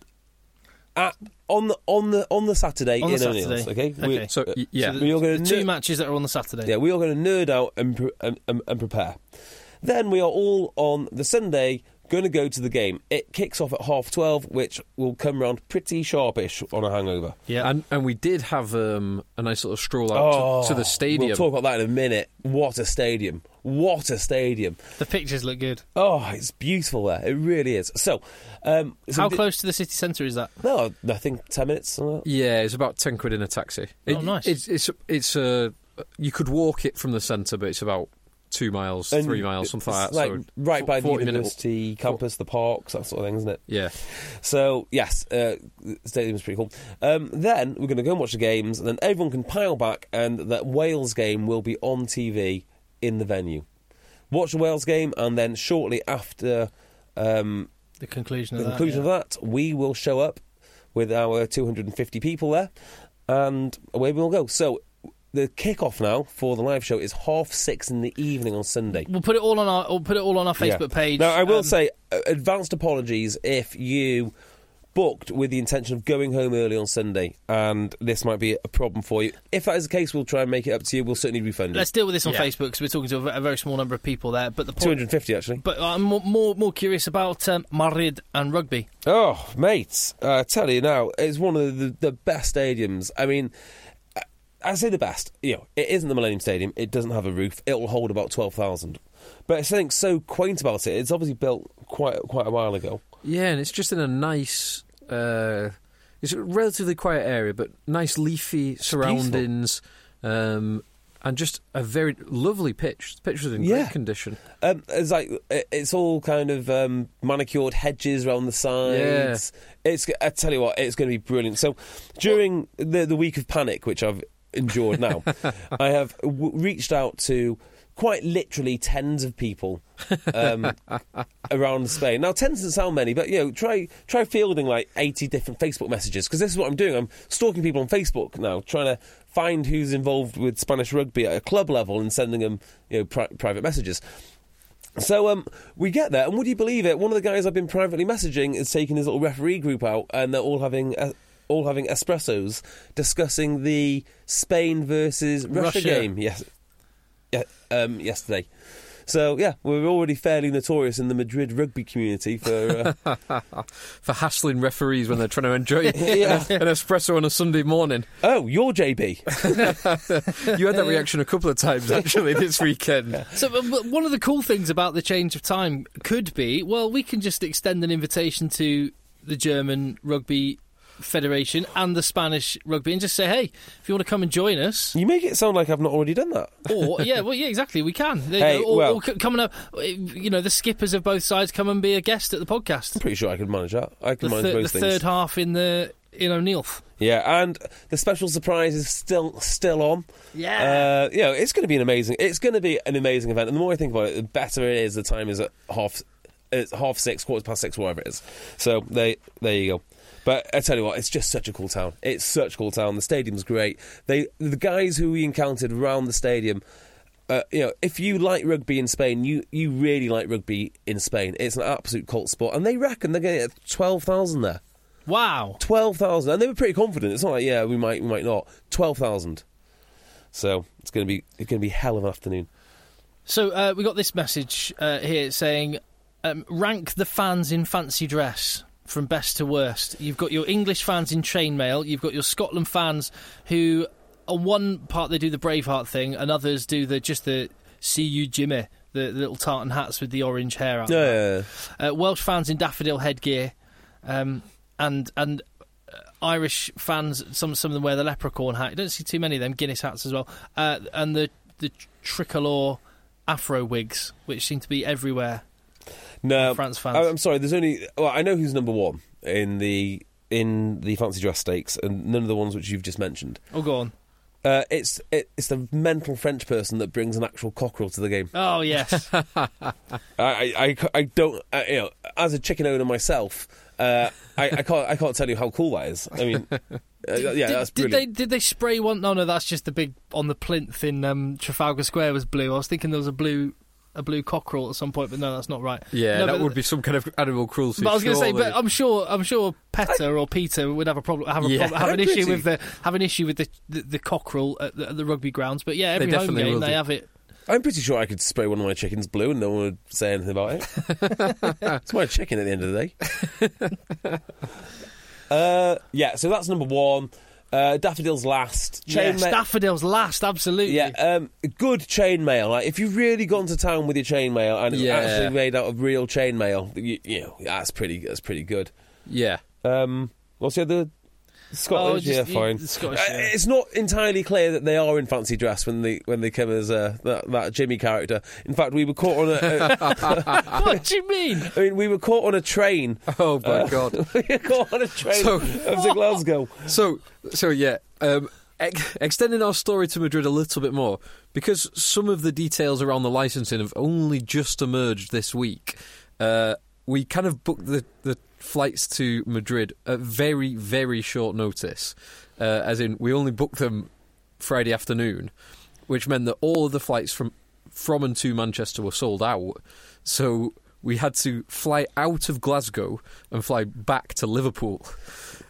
at, on the on the on the Saturday On the in Saturday. O'Neill's. Okay, Okay. We- So, uh, y- yeah. So the, We are gonna the two ner- matches that are on the Saturday. yeah, we are going to nerd out and, pre- and, and, and prepare. Then we are all on the Sunday going to go to the game. It kicks off at half twelve, which will come round pretty sharpish on a hangover. Yeah. And and we did have um, a nice little stroll out to, to the stadium. We'll talk about that in a minute. What a stadium! What a stadium! The pictures look good. Oh, it's beautiful there. It really is. So, um, so How we did- close to the city centre is that? No, I think ten minutes. Something like that. Yeah, it's about ten quid in a taxi. Oh, nice. It's it's it's uh, you could walk it from the centre, but it's about two miles, And three miles, something like it's that. like so right by the forty minute- university campus, the parks, that sort of thing, isn't it? Yeah. So, yes, uh, the stadium's pretty cool. Um, then we're going to go and watch the games, and then everyone can pile back, and that Wales game will be on T V in the venue. Watch the Wales game, and then shortly after um, The conclusion the of conclusion that. of that, we will show up with our two hundred fifty people there, and away we will go. So, the kick-off now for the live show is half six in the evening on Sunday. We'll put it all on our. We'll put it all on our Facebook Yeah. page. Now, I will Um, say, uh, advanced apologies if you booked with the intention of going home early on Sunday, and this might be a problem for you. If that is the case, we'll try and make it up to you. We'll certainly refund Let's it. deal with this on Yeah. Facebook because we're talking to a, ve- a very small number of people there. But the two point, hundred fifty, actually. but I'm more more, more curious about um, Madrid and rugby. Oh, mate, I tell you now, it's one of the, the best stadiums. I mean, I say the best. You know, it isn't the Millennium Stadium. It doesn't have a roof. It will hold about twelve thousand. But it's something so quaint about it. It's obviously built quite quite a while ago. Yeah, and it's just in a nice. Uh, it's a relatively quiet area, but nice leafy surroundings, um, and just a very lovely pitch. The pitch was in Yeah. great condition. Um, it's like it- it's all kind of um, manicured hedges around the sides. It's. I tell you what, it's going to be brilliant. So during the the week of panic, which I've endured now, I have w- reached out to quite literally tens of people um, around Spain. Now, tens doesn't sound many, but you know, try try fielding like eighty different Facebook messages, because this is what I'm doing. I'm stalking people on Facebook now, trying to find who's involved with Spanish rugby at a club level and sending them, you know, pri- private messages. So um, we get there, and would you believe it? One of the guys I've been privately messaging is taking his little referee group out, and they're all having uh, all having espressos discussing the Spain versus Russia, Russia. game. Yes, yeah, um, yesterday. So yeah, we're already fairly notorious in the Madrid rugby community for. Uh, For hassling referees when they're trying to enjoy Yeah. an espresso on a Sunday morning. oh, you're J B. You had that reaction a couple of times, actually, this weekend. So, but- but one of the cool things about the change of time could be, well, we can just extend an invitation to the German Rugby Federation and the Spanish Rugby and just say, hey, if you want to come and join us, You make it sound like I've not already done that. or yeah, well, yeah, exactly, we can. They- Hey, or, well- or c- come and, uh, you know, the skippers of both sides come and be a guest at the podcast. I'm pretty sure I could manage that. I can The, manage thir- the most things. third half in the in O'Neill. Yeah, and the special surprise is still still on. Yeah. Uh, you know, it's going to be an amazing. It's going to be an amazing event, and the more I think about it, the better it is. The time is at half, it's half six, quarter past six, whatever it is. So they, there you go. But I tell you what, it's just such a cool town. It's such a cool town. The stadium's great. They, the guys who we encountered around the stadium. Uh, you know, if you like rugby in Spain, you, you really like rugby in Spain. It's an absolute cult sport, and they reckon they're going to get twelve thousand there. Wow. Twelve thousand, and they were pretty confident. It's not like, yeah, we might, we might not. Twelve thousand. So it's going to be, it's going to be hell of an afternoon. So uh, we got this message uh, here saying, um, rank the fans in fancy dress from best to worst. You've got your English fans in chainmail. You've got your Scotland fans who, on one part they do the Braveheart thing, and others do the just the "See you, Jimmy," the, the little tartan hats with the orange hair out. Yeah, yeah, yeah. Uh, Welsh fans in daffodil headgear, um, and and uh, Irish fans. Some some of them wear the leprechaun hat. You don't see too many of them. Guinness hats as well, uh, and the the tricolour afro wigs, which seem to be everywhere. No, France fans. I- I'm sorry. There's only. Well, I know who's number one in the in the fancy dress stakes, and none of the ones which you've just mentioned. Oh, go on. Uh, it's it, it's the mental French person that brings an actual cockerel to the game. Oh yes. I I, I, I don't. I, you know, as a chicken owner myself, uh, I, I can't I can't tell you how cool that is. I mean, uh, yeah, did, that's did brilliant. they did they spray one? No, no, that's just the big on the plinth in um, Trafalgar Square was blue. I was thinking there was a blue a blue cockerel at some point, but no, that's not right. Yeah, no, that but, would be some kind of animal cruelty. But I was going to say, surely. but I'm sure, I'm sure Petter or Peter would have a problem, have, a Yeah. problem, have an I'm issue pretty- with the have an issue with the the, the cockerel at the, at the rugby grounds. But yeah, every They home definitely game will they do. have it. I'm pretty sure I could spray one of my chickens blue and no one would say anything about it. It's my chicken at the end of the day. uh, yeah, so that's number one. Uh, Daffodils last. Yes, Chainmail- daffodils last, absolutely. Yeah, um, good chainmail. Like if you've really gone to town with your chainmail and it's Yeah. actually made out of real chainmail, you, you know that's pretty. That's pretty good. Yeah. Um, what's the other? Scottish, Oh, just- yeah, fine. the Scottish, Uh, yeah. It's not entirely clear that they are in fancy dress when they when they come as uh, that, that Jimmy character. In fact, we were caught on a. a What do you mean? I mean, we were caught on a train. Oh my god. we were caught on a train So- up to Glasgow. So, so yeah, um, ex- extending our story to Madrid a little bit more, because some of the details around the licensing have only just emerged this week. Uh, we kind of booked the, the flights to Madrid at very, very short notice. Uh, as in, we only booked them Friday afternoon, which meant that all of the flights from from and to Manchester were sold out. So we had to fly out of Glasgow and fly back to Liverpool.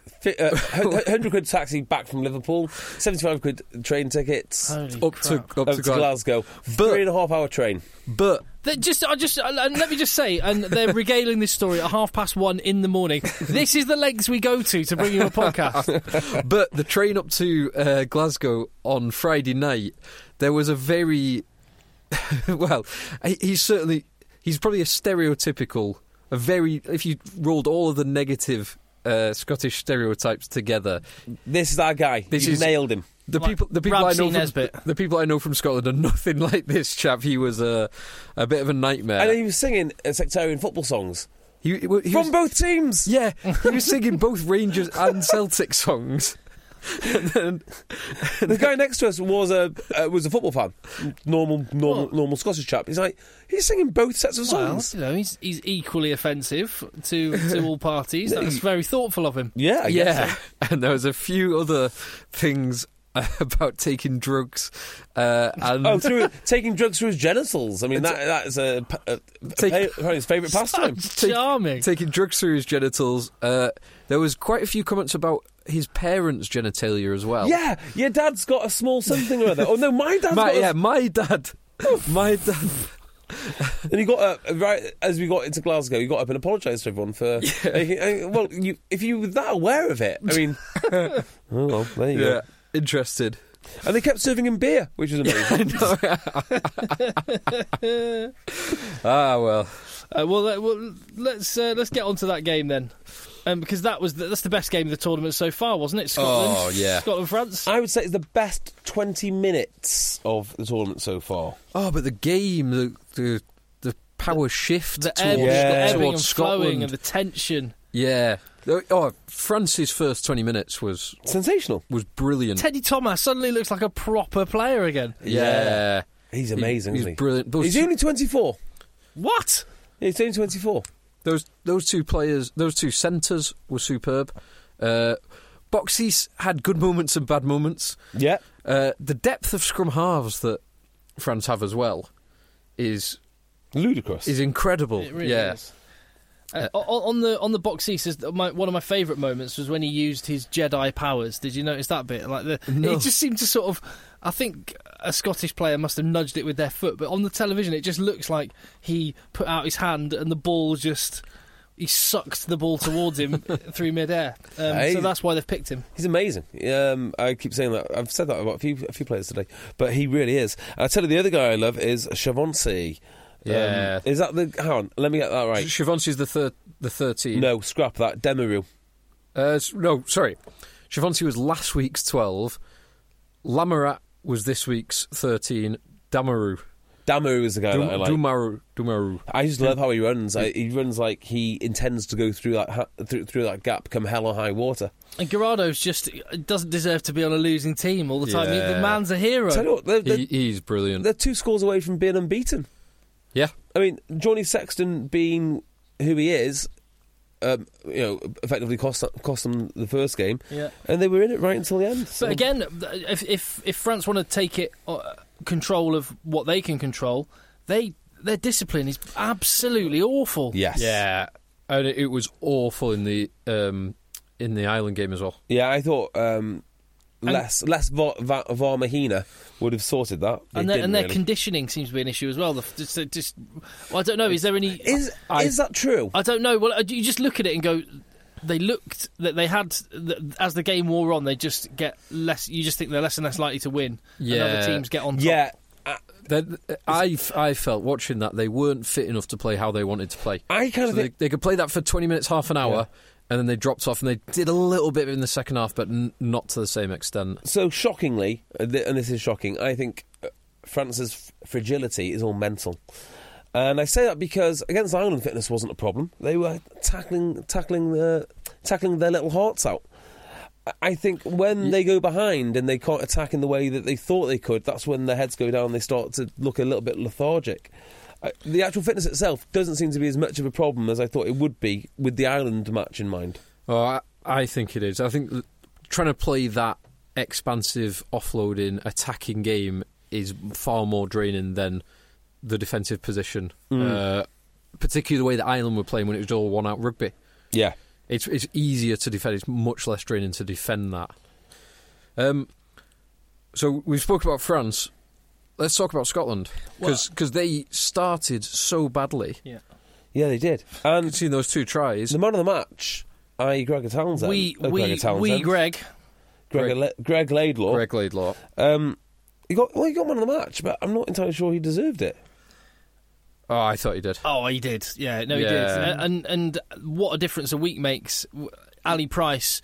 Fi- uh, one hundred quid taxi back from Liverpool, seventy-five quid train tickets Holy up crap. to up up to, to Glasgow. But- Three and a half hour train. But They just, I just, uh, and let me just say, and they're regaling this story at half past one in the morning. This is the lengths we go to to bring you a podcast. but the train up to uh, Glasgow on Friday night, there was a very well. he- He's certainly he's probably a stereotypical, a very. If you rolled all of the negative uh, Scottish stereotypes together, This is our guy. This you is- nailed him. the Like people the people I Ramsey know from, Nesbitt. the people I know from Scotland are nothing like this chap. He was a a bit of a nightmare. And he was singing uh, sectarian football songs he, he from was, both teams. yeah, he was singing both Rangers and Celtic songs. And then, The guy next to us was a uh, was a football fan, normal normal What? normal Scottish chap. He's like he's singing both sets of Well, songs. you know, he's he's equally offensive to to all parties. That's very thoughtful of him. Yeah, I guess yeah, so. and there was a few other things uh, about taking drugs uh, and Oh, through taking drugs through his genitals. I mean, that that is a, a, a, Take- a apparently his favourite pastime. Take- Charming. taking drugs through his genitals. Uh, there was quite a few comments about his parents' genitalia as well. Yeah, your dad's got a small something or other. Oh no, my dad's my, got. A, yeah, my dad, my dad. And he got uh, right as we got into Glasgow. He got up and apologised to everyone for. Uh, well, you, if you were that aware of it, I mean, oh well, there you Yeah, go. interested. And they kept serving him beer, which was amazing. Ah well. Uh, well, uh, well, let's uh, let's get on to that game then, um, because that was the, that's the best game of the tournament so far, wasn't it? Scotland, Oh, yeah. Scotland, France. I would say it's the best twenty minutes of the tournament so far. Oh, but the game, the the, the power shift The towards, ebb, Yeah. the ebbing towards and Scotland. flowing and the tension. Yeah. Oh, France's first twenty minutes was Sensational. was brilliant. Teddy Thomas suddenly looks like a proper player again. Yeah. He's amazing, He- isn't he's he? brilliant. Those He's two, only twenty-four. What? Yeah, he's only twenty-four. those those two players, those two centres were superb. Uh, Boxy's had good moments and bad moments. Yeah. Uh, the depth of scrum halves that France have as well is Ludicrous. is incredible. It really yeah. is. Uh, on, on the on the boxy, says that my, one of my favourite moments was when he used his Jedi powers. Did you notice that bit? Like the, No. it just seemed to sort of. I think a Scottish player must have nudged it with their foot, but on the television, it just looks like he put out his hand and the ball just. He sucked the ball towards him through midair. Um, Hey. so that's why they've picked him. He's amazing. Um, I keep saying that. I've said that about a few, a few players today, but he really is. I tell you, the other guy I love is Chavonsi. Yeah. Um, is that the? Hang on, let me get that right. Chavonsi's the third, the thirteen. No, scrap that. Demereux. Uh, s- no, sorry. Chavonsi was last week's twelve. Lamarat was this week's thirteen. Damaru. Demereux is the guy Dum- that I like. Dumaru. Dumaru. I just love how he runs. I, he runs like he intends to go through that ha- through, through that gap, come hell or high water. And Gerardo's just doesn't deserve to be on a losing team all the time. Yeah. The man's a hero. Tell you what, they're, they're, He, he's brilliant. they're two scores away from being unbeaten. Yeah. I mean, Johnny Sexton being who he is, um, you know, effectively cost cost them the first game, Yeah. and they were in it right until the end. So. But again, if if if France want to take it uh, control of what they can control, they their discipline is absolutely awful. yes, Yeah. And it, it was awful in the um, in the Ireland game as well. yeah. I thought um, less less Va- Va- Varmahina would have sorted that, They And their, didn't and their really. conditioning seems to be an issue as well. The, just, just well, I don't know. Is there any? is I- is that true? I don't know. Well, you just look at it and go. They looked that they had as the game wore on. They just get less. You just think they're less and less likely to win. And Yeah. other teams get on top. yeah, I, Then I, I felt watching that they weren't fit enough to play how they wanted to play. I kind So of they, think. they could play that for twenty minutes, half an hour, Yeah. and then they dropped off and they did a little bit in the second half, but n- not to the same extent. So shockingly, uh, th- and this is shocking, I think uh, France's f- fragility is all mental. And I say that because against Ireland, fitness wasn't a problem. They were tackling, tackling, the, tackling their little hearts out. I- I think when they go behind and they can't attack in the way that they thought they could, that's when their heads go down. They start to look a little bit lethargic. Uh, the actual fitness itself doesn't seem to be as much of a problem as I thought it would be with the Ireland match in mind. Oh, I, I think it is. I think l- trying to play that expansive, offloading, attacking game is far more draining than the defensive position. Uh, particularly the way that Ireland were playing when it was all one-out rugby. Yeah. It's it's easier to defend. It's much less draining to defend that. Um, so we've spoken about France. Let's talk about Scotland because they started so badly. Yeah, yeah, they did. And You've seen those two tries. the man of the match, that is. Gregor Townsend. we uh, we Gregor Townsend. we Greg. Greg, Le- Greg Laidlaw. Greg Laidlaw. Um, he got well, he got man of the match, but I'm not entirely sure he deserved it. Oh, I thought he did. Oh, he did. Yeah, no, he Yeah. did. And and what a difference a week makes. Ali Price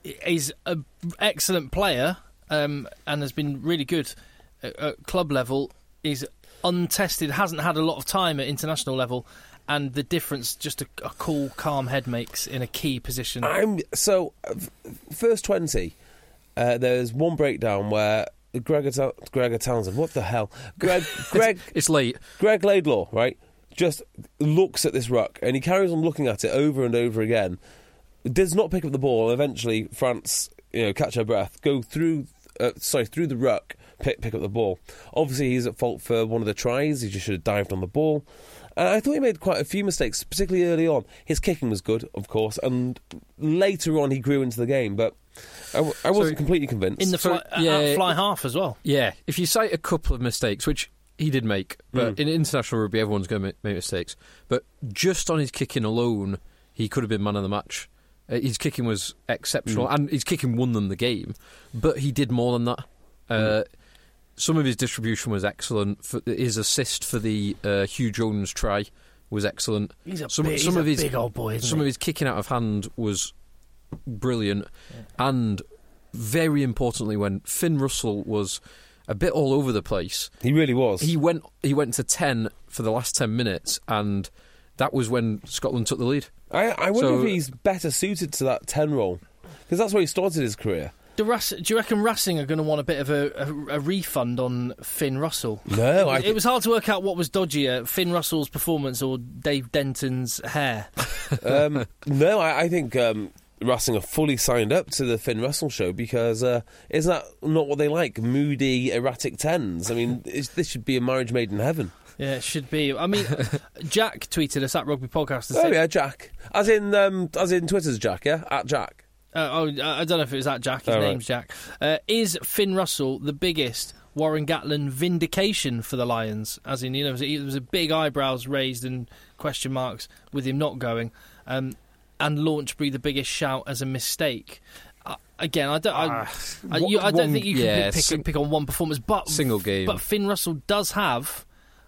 is an excellent player um, and has been really good at, at club level. Is untested, hasn't had a lot of time at international level, and the difference just a, a cool, calm head makes in a key position. I'm so uh, first twenty. Uh, there's one breakdown where Gregor, Ta- Gregor Townsend. What the hell, Greg? Greg. It's late. Greg Laidlaw, right, just looks at this ruck and he carries on looking at it over and over again. Does not pick up the ball. And eventually, France, you know, catch her breath, go through, uh, sorry, through the ruck, pick pick up the ball. Obviously, he's at fault for one of the tries. He just should have dived on the ball. And I thought he made quite a few mistakes, particularly early on. His kicking was good, of course, and later on he grew into the game. But I, w- I wasn't So, completely convinced. in the So, fly, yeah, uh, fly half as well. Yeah, if you cite a couple of mistakes, which he did make, but Mm. in international rugby everyone's going to make, make mistakes. But just on his kicking alone, he could have been man of the match. Uh, his kicking was exceptional, Mm. and his kicking won them the game. But he did more than that. Uh, Mm. Some of his distribution was excellent. For, his assist for the uh, Hugh Jones try was excellent. He's a some big, some he's of a his big old boy. Isn't some he? of his kicking out of hand was brilliant, and very importantly, when Finn Russell was a bit all over the place, he really was. he went he went to ten for the last ten minutes, and that was when Scotland took the lead. I, I wonder So- if he's better suited to that ten role, because that's where he started his career. Do, Rass- do you reckon Racing are going to want a bit of a, a, a refund on Finn Russell? No, I It was hard to work out what was dodgier, Finn Russell's performance or Dave Denton's hair. um, no, I, I think um, Racing are fully signed up to the Finn Russell show because uh, isn't that not what they like? Moody, erratic tens. I mean, it's, this should be a marriage made in heaven. Yeah, it should be. I mean, Jack tweeted us at Rugby Podcast and Oh said, yeah, Jack. As in, um, as in Twitter's Jack. Yeah, at Jack. uh, oh, I don't know if it was at Jack, his Oh, right. name's Jack. Uh, is Finn Russell the biggest Warren Gatland vindication for the Lions? As in, you know, there was a, there was a big eyebrows raised and question marks with him not going. Um, and Launchbury the biggest shout as a mistake. Uh, again, I don't. I, I, you, I don't one- think you can yeah, pick, sing- pick, pick on one performance, but Single game. But Finn Russell does have.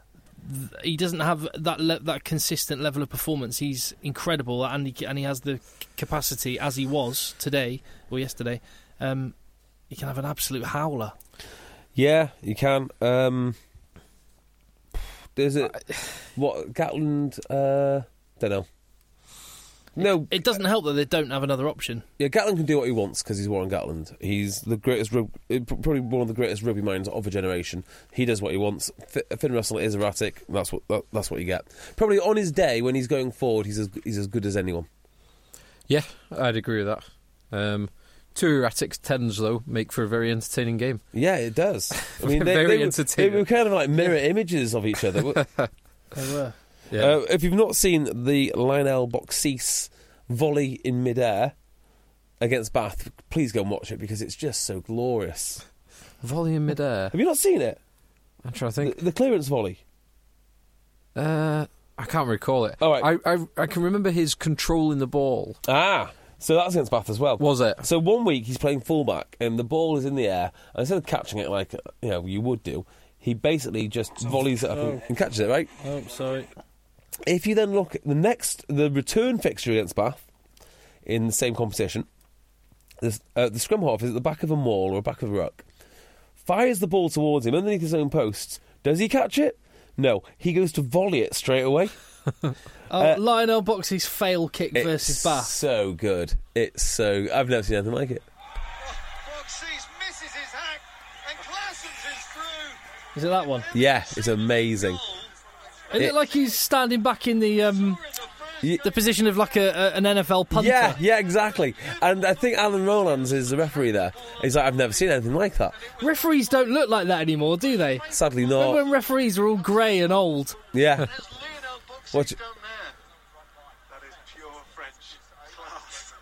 He doesn't have that le- that consistent level of performance. He's incredible, and he and he has the capacity, as he was today or yesterday. Um, he can have an absolute howler. Yeah, you can. Um, there's it. What Gatland? Uh, don't know. No, It doesn't help that they don't have another option. yeah, Gatland can do what he wants because he's Warren Gatland. He's the greatest, rug- probably one of the greatest rugby minds of a generation. He does what he wants. F- Finn Russell is erratic. That's what that, that's what you get. Probably on his day when he's going forward, he's as he's as good as anyone. Yeah, I'd agree with that. Um, two erratic tens, though, make for a very entertaining game. Yeah, it does. I mean, they, Very they, were, they entertaining. were kind of like mirror images of each other. They were. Yeah. Uh, if you've not seen the Lionel Boxis volley in midair against Bath, please go and watch it because it's just so glorious. Volley in midair. Have you not seen it? I'm trying to The, think. the clearance volley. Uh, I can't recall it. All right. I, I I can remember his controlling the ball. Ah, so that's against Bath as well. Was it? So one week he's playing fullback and the ball is in the air, and instead of catching it like you know you would do, he basically just volleys it up and, and catches it. Right. Oh, sorry. If you then look at the next, the return fixture against Bath in the same competition, the, uh, the scrum half is at the back of a maul or back of a ruck, fires the ball towards him underneath his own posts. Does he catch it? No, he goes to volley it straight away. Oh, Uh, Lionel Boxey's fail kick It's versus Bath. so good. It's so. I've never seen anything like it. Boxes misses his hack and Claessens is through. Is it that one? Yeah, it's amazing. Is it, It- like he's standing back in the um, Ye- the position of like a, a, an N F L punter? Yeah, yeah, exactly. And I think Alan Rowlands is the referee there. He's like, I've never seen anything like that. Referees don't look like that anymore, do they? Sadly Remember not. when referees were all grey and old? Yeah. Has Lionel Boxes Watch- done there? That is pure French class.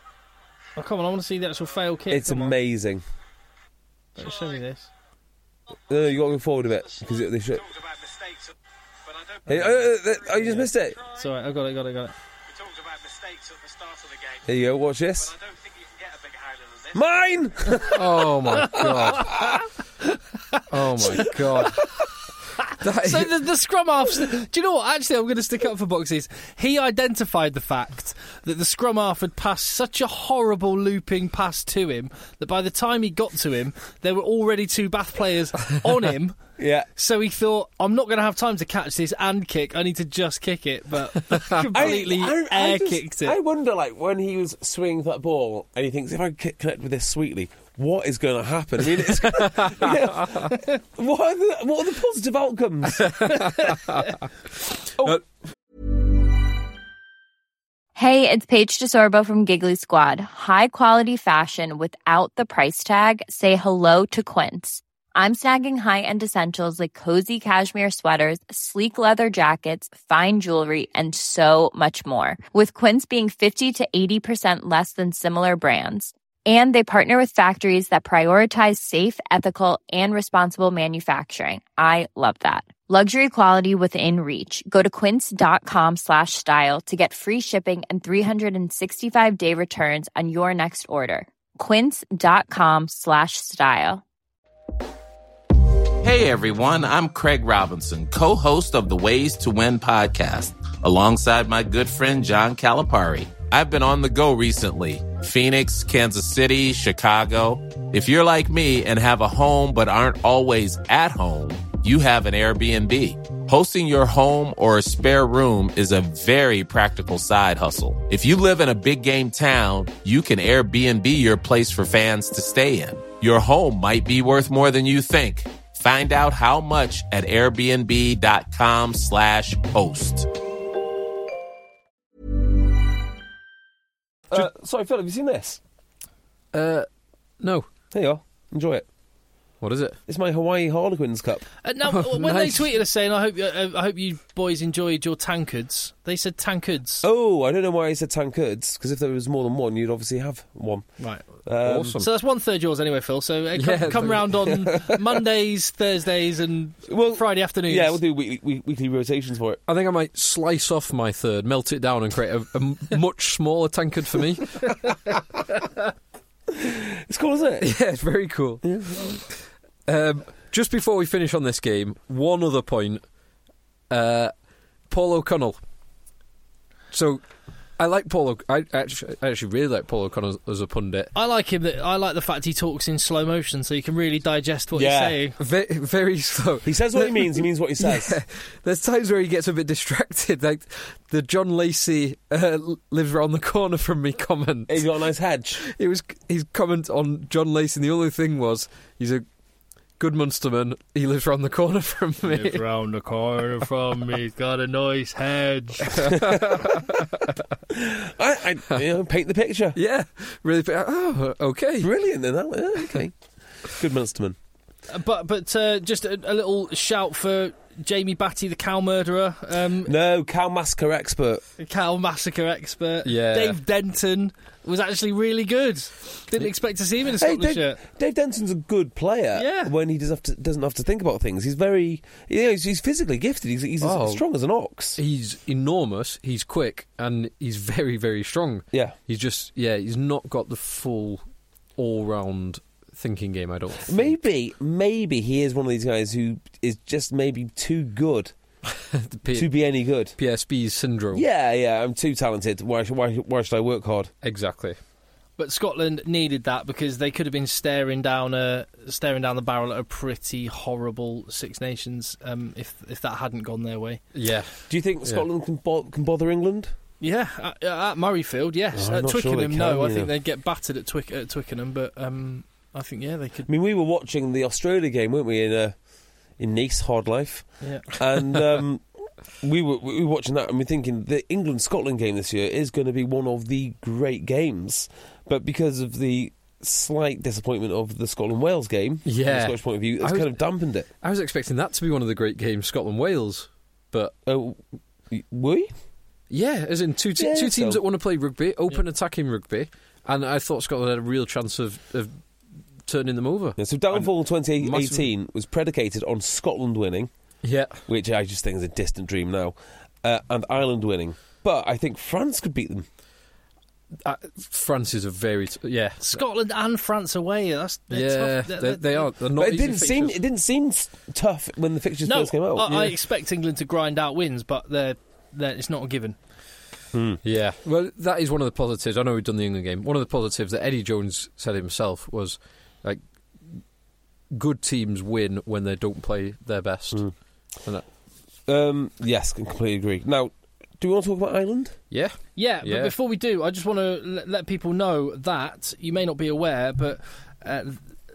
Oh, come on, I want to see the actual fail kick. It's come amazing. On. Show me this. No, no, you got to go forward a bit because it, they should. Talked about mistakes, but I don't Hey, oh, oh, oh, you just missed it. It's alright, I got it, got it, got it. We talked about mistakes at the start of the game, There you go. Watch this. but I don't think you can get a bigger howler than this. Mine. Oh my god! Oh my god! That So is- the, the scrum half. Do you know what? Actually, I'm going to stick up for Boxes. He identified the fact that the scrum half had passed such a horrible looping pass to him that by the time he got to him, there were already two Bath players on him. Yeah. So he thought, I'm not going to have time to catch this and kick. I need to just kick it, but completely I, I, I air just- kicked it. I wonder, like, when he was swinging that ball, and he thinks, if I c- connect with this sweetly, what is going to happen? I mean, it's, yeah. what, are the, what are the positive outcomes? oh, Hey, it's Paige DeSorbo from Giggly Squad. High quality fashion without the price tag. Say hello to Quince. I'm snagging high-end essentials like cozy cashmere sweaters, sleek leather jackets, fine jewelry, and so much more. With Quince being fifty to eighty percent less than similar brands. And they partner with factories that prioritize safe, ethical, and responsible manufacturing. I love that. Luxury quality within reach. Go to quince.com slash style to get free shipping and three sixty-five day returns on your next order. Quince.com slash style. Hey everyone, I'm Craig Robinson, co-host of the Ways to Win podcast, alongside my good friend John Calipari. I've been on the go recently. Phoenix, Kansas City, Chicago. If you're like me and have a home but aren't always at home, you have an Airbnb. Hosting your home or a spare room is a very practical side hustle. If you live in a big game town, you can Airbnb your place for fans to stay in. Your home might be worth more than you think. Find out how much at airbnb.com slash host. uh, sorry, Phil, have you seen this? uh, no. There you are. Enjoy it. What is it? It's my Hawaii Harlequins Cup. Uh, now, Oh, when nice. they tweeted us saying, I hope uh, I hope you boys enjoyed your tankards, they said tankards. Oh, I don't know why I said tankards, because if there was more than one, you'd obviously have one. Right. Um, Awesome. So that's one third yours anyway, Phil. So uh, come, Yeah, come thank- round on Mondays, Thursdays, and Well, Friday afternoons. Yeah, we'll do weekly, week- weekly rotations for it. I think I might slice off my third, melt it down, and create a, a m- much smaller tankard for me. It's cool, isn't it? Yeah, it's very cool. Um, just before we finish on this game, one other point. Uh, Paul O'Connell. So, I like Paul. O- I actually, I actually really like Paul O'Connell as a pundit. I like him. That I like the fact he talks in slow motion, so you can really digest what Yeah. he's saying. Very, very slow. He says what he means, he means what he says. Yeah. There's times where he gets a bit distracted, like the John Lacey uh, lives around the corner from me comment. He's got a nice hedge. It was his comment on John Lacey, and the only thing was he's a good Munsterman. He lives round the corner from me. Lives round the corner from me. He's got a nice hedge. I, I you know, paint the picture. Yeah, really. Oh, okay. Brilliant, then. That, yeah, okay. Good Munsterman. But but uh, just a, a little shout for Jamie Batty, the cow murderer, um, No, cow massacre expert. cow massacre expert. Yeah. Dave Denton was actually really good. Didn't expect to see him in a Hey, Scotland Dave, shirt. Dave Denton's a good player. Yeah. When he does have to, doesn't have to think about things. He's very, you know, he's, he's physically gifted. He's, he's Oh. as strong as an ox. He's enormous. He's quick, and he's very, very strong. Yeah. He's just yeah. He's not got the full all-round thinking game. I don't. think. Maybe, maybe he is one of these guys who is just maybe too good the P- to be any good. P S B syndrome. Yeah, yeah. I'm too talented. Why, sh- why, why should I work hard? Exactly. But Scotland needed that because they could have been staring down a staring down the barrel at a pretty horrible Six Nations um, if if that hadn't gone their way. Yeah. Do you think Scotland can, bo- can bother England? Yeah, at, at Murrayfield, yes. Oh, I'm at not sure Twickenham, they no. can, I you think know. they'd get battered at, Twick- at Twickenham, but um, I think yeah they could. I mean, we were watching the Australia game, weren't we, in uh, in Nice, hard life, Yeah. and um, we were we were watching that, and we're thinking the England Scotland game this year is going to be one of the great games, but because of the slight disappointment of the Scotland Wales game, from Yeah. the Scottish point of view, it's I was- kind of dampened it. I was expecting that to be one of the great games, Scotland Wales, but Oh, were you? yeah, as in two te- Yeah, two teams so- that want to play rugby, open attacking rugby, And I thought Scotland had a real chance of, of turning them over. Yeah, so downfall in twenty eighteen Massive. was predicated on Scotland winning, Yeah. which I just think is a distant dream now, uh, and Ireland winning. But I think France could beat them. Uh, France is a very... T- yeah. Scotland and France away. That's they're Yeah, tough. They're- they, they are. They're not But it easy didn't seem fixtures. it didn't seem s- tough when the fixtures No, first came out. I, I Yeah. expect England to grind out wins, but they're, they're, it's not a given. Yeah, well, that is one of the positives. I know we've done the England game. One of the positives that Eddie Jones said himself was, like, good teams win when they don't play their best. Mm. And that, Um, yes, can completely agree. Now, do we want to talk about Ireland? yeah, Yeah, but Yeah. before we do, I just want to l- let people know that you may not be aware, but uh,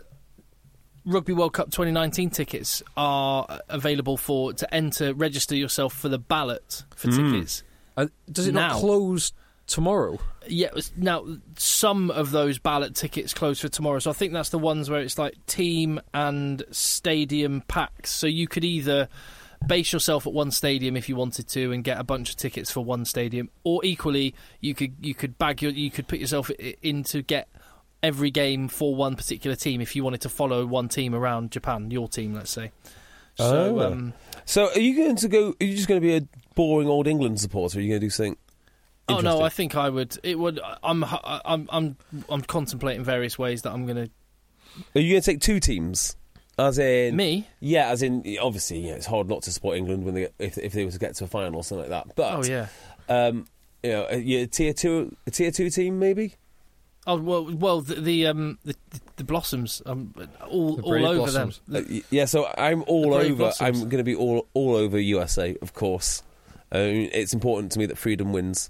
Rugby World Cup twenty nineteen tickets are available for to enter, register yourself for the ballot for tickets. uh, does it Now. not close tomorrow? Yeah, it was- now some of those ballot tickets close for tomorrow, so I think that's the ones where it's like team and stadium packs. So you could either base yourself at one stadium if you wanted to and get a bunch of tickets for one stadium, or equally you could you could bag your you could put yourself i- in to get every game for one particular team if you wanted to follow one team around Japan, your team, let's say. So Oh. um, So, are you going to go? Are you just going to be a boring old England supporter? Or are you going to do something? oh no, interesting? I think I would. It would. I'm I'm I'm I'm contemplating various ways that I'm going to. Are you going to take two teams? As in Me? Yeah, as in obviously, yeah, it's hard not to support England when they get, if if they were to get to a final or something like that. But Oh yeah. um, you know, a, yeah, tier two, a tier two team maybe. Oh well, well the, the um the, the Blossoms, um, all The all Brave over Blossoms. them. Uh, y- yeah, so I'm all Brave over. Blossoms. I'm going to be all all over U S A, of course. I mean, it's important to me that freedom wins.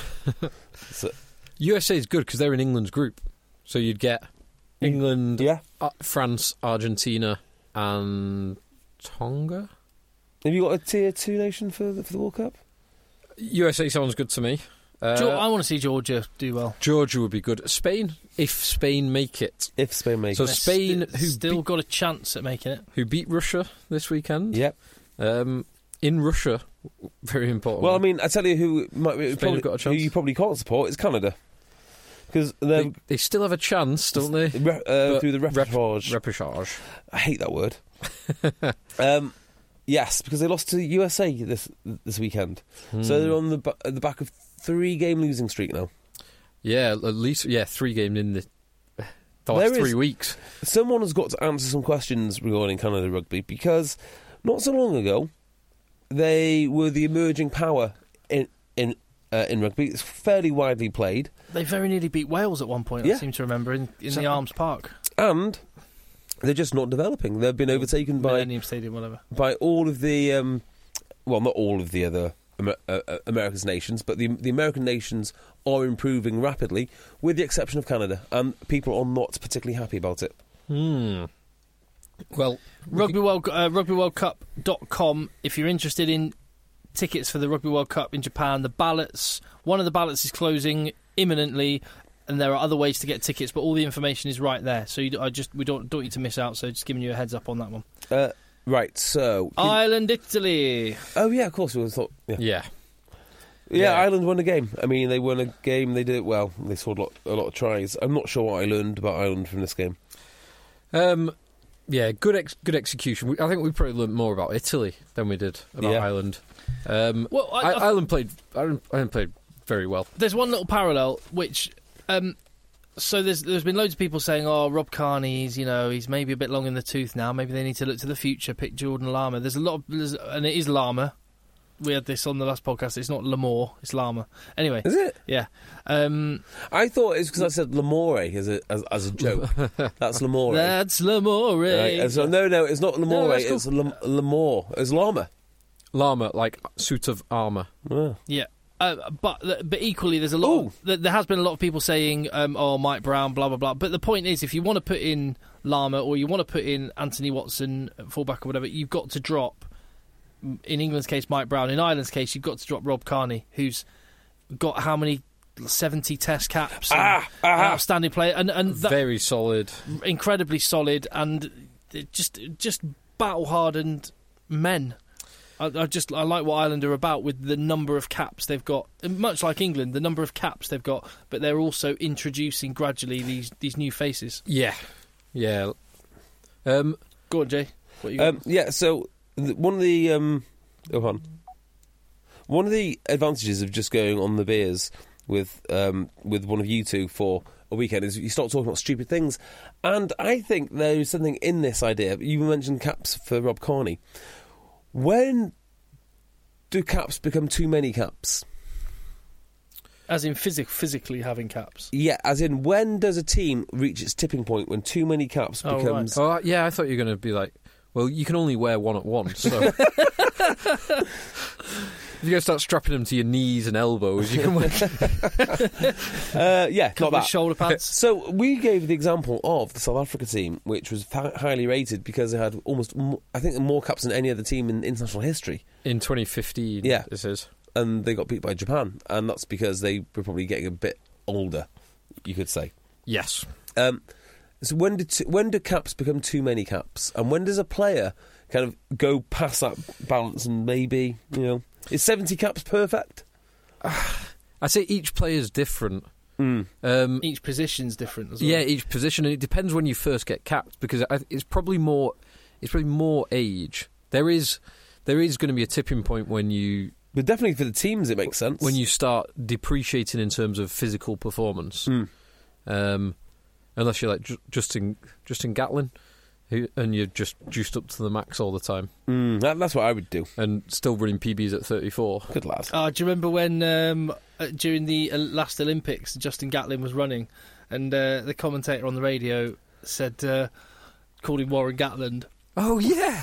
So, U S A is good because they're in England's group, so you'd get England, yeah. uh, France, Argentina, and Tonga. Have you got a tier two nation for the, for the World Cup? U S A sounds good to me. Uh, Geor- I want to see Georgia do well. Georgia would be good. Spain, if Spain make it. If Spain makes So it. They're Spain, sti- who still beat, got a chance at making it. who beat Russia this weekend. Yep. Um, in Russia, very important. Well, I mean, I tell you who might be, Spain probably, have got a who chance. you probably can't support is Canada, because they, they still have a chance, don't they? re- uh, But through the rep- repertoire. Repechage. I hate that word. um, yes, because they lost to U S A this this weekend, Hmm. so they're on the ba- at the back of three game losing streak now. Yeah, at least yeah, three games in the, the There last is- three weeks. Someone has got to answer some questions regarding Canada rugby, because not so long ago they were the emerging power in in uh, in rugby. It's fairly widely played, They very nearly beat Wales at one point. Yeah. I seem to remember in, in So- the Arms Park, and they're just not developing. They've been overtaken by Millennium Stadium, whatever. by all of the um, well, not all of the other Amer- uh, uh, America's nations, but the the American nations are improving rapidly, with the exception of Canada, and people are not particularly happy about it. Hmm. Well, Rugby World uh, rugby world cup dot com if you're interested in tickets for the Rugby World Cup in Japan. The ballots, one of the ballots is closing imminently, and there are other ways to get tickets, but all the information is right there. So you, I just we don't don't need to miss out. So just giving you a heads up on that one. Uh, right, so Ireland, Italy. oh yeah, of course we thought yeah. yeah. Yeah, Yeah. Ireland won a game. I mean, they won a game. They did it well. They scored a lot, a lot of tries. I'm not sure what I learned about Ireland from this game. Um, yeah, good ex- good execution. We, I think we probably learned more about Italy than we did about Yeah. Ireland. Um, Well, I- I, I- Ireland played. Ireland, Ireland played very well. There's one little parallel, which um, so there's there's been loads of people saying, "Oh, Rob Kearney's, you know, he's maybe a bit long in the tooth now. Maybe they need to look to the future, pick Jordan Lama." There's a lot of, there's, and it is Lama. We had this on the last podcast. It's not Lamore, it's Lama. Anyway, Is it? yeah. Um, I thought it's because I said Lamore as a as, as a joke. That's Lamore. that's Lamore. Right, and so, no, no, it's not Lamore. that's cool. It's Lam- Lamore. It's Lama. Llama, like suit of armour. Yeah. Yeah. Uh, but but equally, there's a lot. Of, th- there has been a lot of people saying, um, "Oh, Mike Brown, blah blah blah." But the point is, if you want to put in Lama or you want to put in Anthony Watson, fullback or whatever, you've got to drop. In England's case, Mike Brown. In Ireland's case, you've got to drop Rob Kearney, who's got how many seventy Test caps, and Ah, ah, an ah. outstanding player, and and that, Very solid. incredibly solid, and just just battle hardened men. I, I just I like what Ireland are about with the number of caps they've got. Much like England, the number of caps they've got, but they're also introducing gradually these these new faces. Yeah, yeah. Um, Go on, Jay. What you got? Um, yeah, so th- one of the um, oh, hold on. One of the advantages of just going on the beers with um, with one of you two for a weekend is you start talking about stupid things, and I think there is something in this idea. You mentioned caps for Rob Kearney. When do caps become too many caps? As in physic, physically having caps. Yeah, as in when does a team reach its tipping point when too many caps Oh, becomes... oh, yeah, I thought you were going to be like, well, you can only wear one at once, so... If you go start strapping them to your knees and elbows, you can wear... uh, yeah, Couple not that. of shoulder pads. So we gave the example of the South Africa team, which was fa- highly rated because they had almost, m- I think, more caps than any other team in international history. In twenty fifteen, Yeah. this is. And they got beat by Japan, and that's because they were probably getting a bit older, you could say. Yes. Um, so when do t- when do caps become too many caps, and when does a player kind of go past that balance and maybe, you know, is seventy caps perfect? I'd say each player's different. Mm. Um, Each position's different as well. yeah, each position, and it depends when you first get capped, because I- it's probably more, it's probably more age. There is, there is going to be a tipping point when you. But definitely for the teams, it makes sense. When you start depreciating in terms of physical performance, Mm. um, unless you're like Ju- Justin Justin Gatlin, who, and you're just juiced up to the max all the time, Mm, that, that's what I would do. and still running P Bs at thirty-four. Good lad. Oh, do you remember when um, uh, during the uh, last Olympics, Justin Gatlin was running, and uh, the commentator on the radio said, uh, called him Warren Gatland. Oh yeah,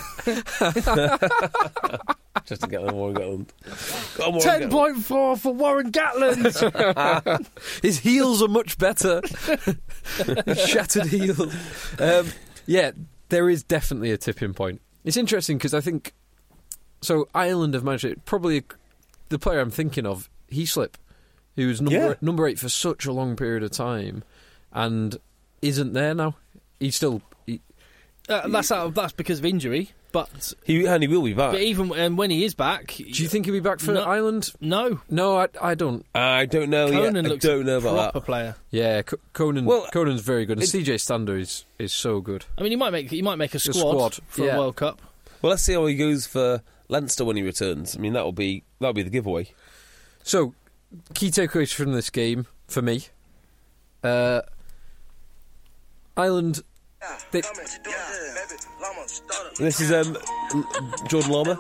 Just to get them Warren Gatland. Go on, Warren Ten Gatland. point four for Warren Gatland. his heels are much better. His shattered heels. Um, yeah, there is definitely a tipping point. It's interesting because I think so. Ireland have managed it. Probably the player I'm thinking of, Heaslip, who was number Yeah. number eight for such a long period of time, and isn't there now. He's still. He, uh, that's out of, that's because of injury, but He, and he will be back. but even um, when he is back, do you think he'll be back for No. Ireland? no? No, I, I don't. I don't know Conan yet. I looks don't a know about proper that. player. Yeah, Co- Conan. Well, Conan's very good, and it- C J Stander is is so good. I mean, he might make he might make a squad, squad, for yeah. a World Cup. Well, let's see how he goes for Leinster when he returns. I mean, that'll be that'll be the giveaway. So, key takeaways from this game for me: uh, Ireland. They, This is um, Jordan Lama.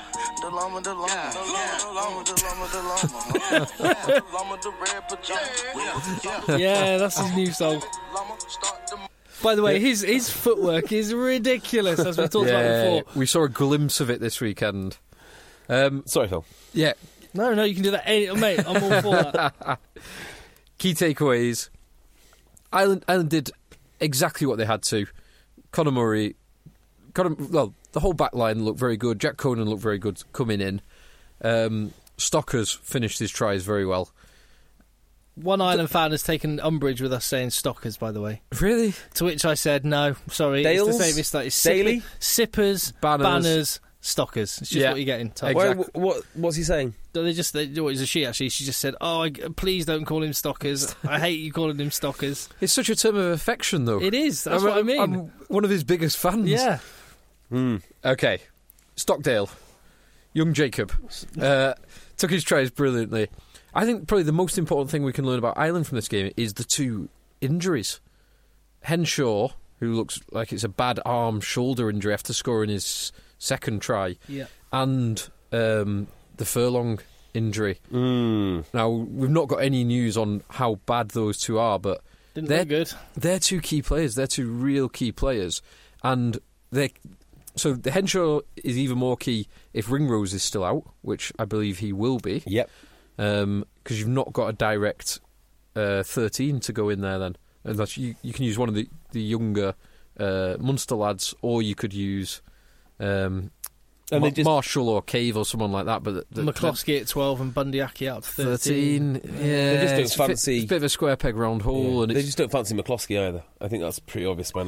Yeah, that's his new song. By the way, his his footwork is ridiculous, as we talked about yeah, before. we saw a glimpse of it this weekend. Um, Sorry, Phil. yeah, No, no, you can do that, any, mate. I'm all for that. key takeaways: Ireland, Ireland did exactly what they had to. Conor Murray, Conor, well, the whole back line looked very good. Jack Conan looked very good coming in. Um, Stockers finished his tries very well. One Ireland fan has taken umbrage with us saying Stockers, by the way. Really? To which I said, no, sorry. Dales? It's the same. It's like it's Daly? sipper, sippers, Banners. banners, Stockers. It's just Yeah. what you're getting told. Exactly. Why, what, what's he saying? They just, they, oh, it was a she actually. She just said, "Oh, I, please don't call him Stockers. I hate you calling him Stockers." It's such a term of affection, though. It is. That's I'm, what I mean. I'm one of his biggest fans. yeah. Mm. Okay, Stockdale, young Jacob, uh, took his tries brilliantly. I think probably the most important thing we can learn about Ireland from this game is the two injuries. Henshaw, who looks like it's a bad arm shoulder injury after scoring his second try, Yeah. and um, the Furlong injury. Mm. Now, we've not got any news on how bad those two are, but Didn't they're look good. They're two key players. They're two real key players, and they. So the Henshaw is even more key if Ringrose is still out, which I believe he will be. Yep. Because um, you've not got a direct uh, thirteen to go in there. Then, unless you you can use one of the the younger uh, Munster lads, or you could use um, And Ma- they just- Marshall or Cave or someone like that. But the, the, McCloskey at twelve and Bundyaki out to thirteen. thirteen. Yeah, just don't it's a bit- fancy- It's a bit of a square peg round hole, Yeah. and They it's, just don't fancy McCloskey either. I think that's pretty obvious by now.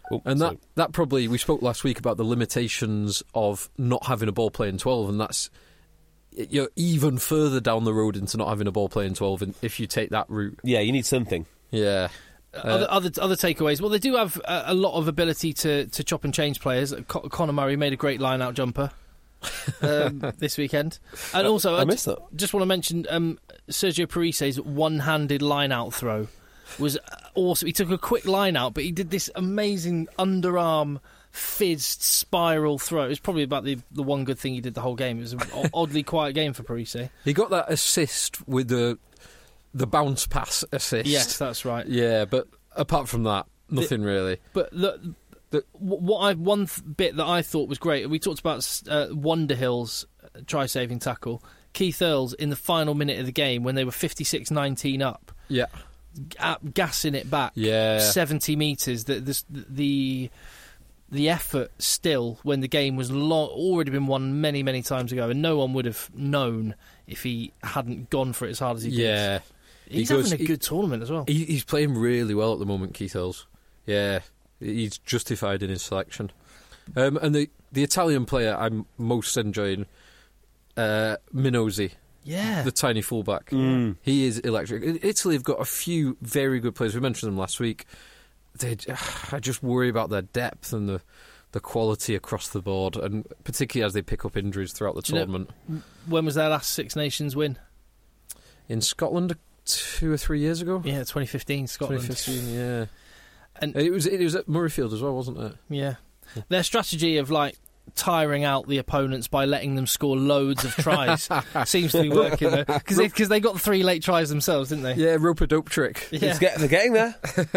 Oh, And sorry. that, that probably, we spoke last week about the limitations of not having a ball playing twelve, and that's, you're even further down the road into not having a ball playing twelve if you take that route. Yeah, you need something. Yeah. Uh, other, other other takeaways. Well, they do have a, a lot of ability to, to chop and change players. Co- Conor Murray made a great line-out jumper um, this weekend. And also, I I missed that. just want to mention um, Sergio Parise's one-handed line-out throw was awesome. He took a quick line-out, but he did this amazing underarm fizzed spiral throw. It was probably about the, the one good thing he did the whole game. It was an oddly quiet game for Parise. He got that assist with the the bounce pass assist. Yes, that's right. Yeah, but apart from that, nothing really. But the, the, what I one th- bit that I thought was great, we talked about uh, Wonderhill's try-saving tackle. Keith Earls, in the final minute of the game, when they were fifty-six nineteen up, Yeah. g- gassing it back Yeah. seventy metres, the, the, the, the effort still, when the game was lo- already been won many, many times ago, and no one would have known if he hadn't gone for it as hard as he Yeah. did. He's He goes- having a he- good tournament as well. He, he's playing really well at the moment, Keith Earls. Yeah, he's justified in his selection. Um, and the, the Italian player I'm most enjoying, uh, Minozzi, Yeah. the tiny fullback. Mm. He is electric. I- Italy have got a few very good players. We mentioned them last week. They, I just worry about their depth and the, the quality across the board, and particularly as they pick up injuries throughout the Do you know- tournament. When was their last Six Nations win? In Scotland, two or three years ago? Yeah, twenty fifteen, Scotland. twenty fifteen, yeah. And It was it was at Murrayfield as well, wasn't it? yeah, their strategy of like tiring out the opponents by letting them score loads of tries seems to be working though, because they, 'cause they got three late tries themselves, didn't they? Yeah, rope a dope trick. Yeah, It's get, they're getting there.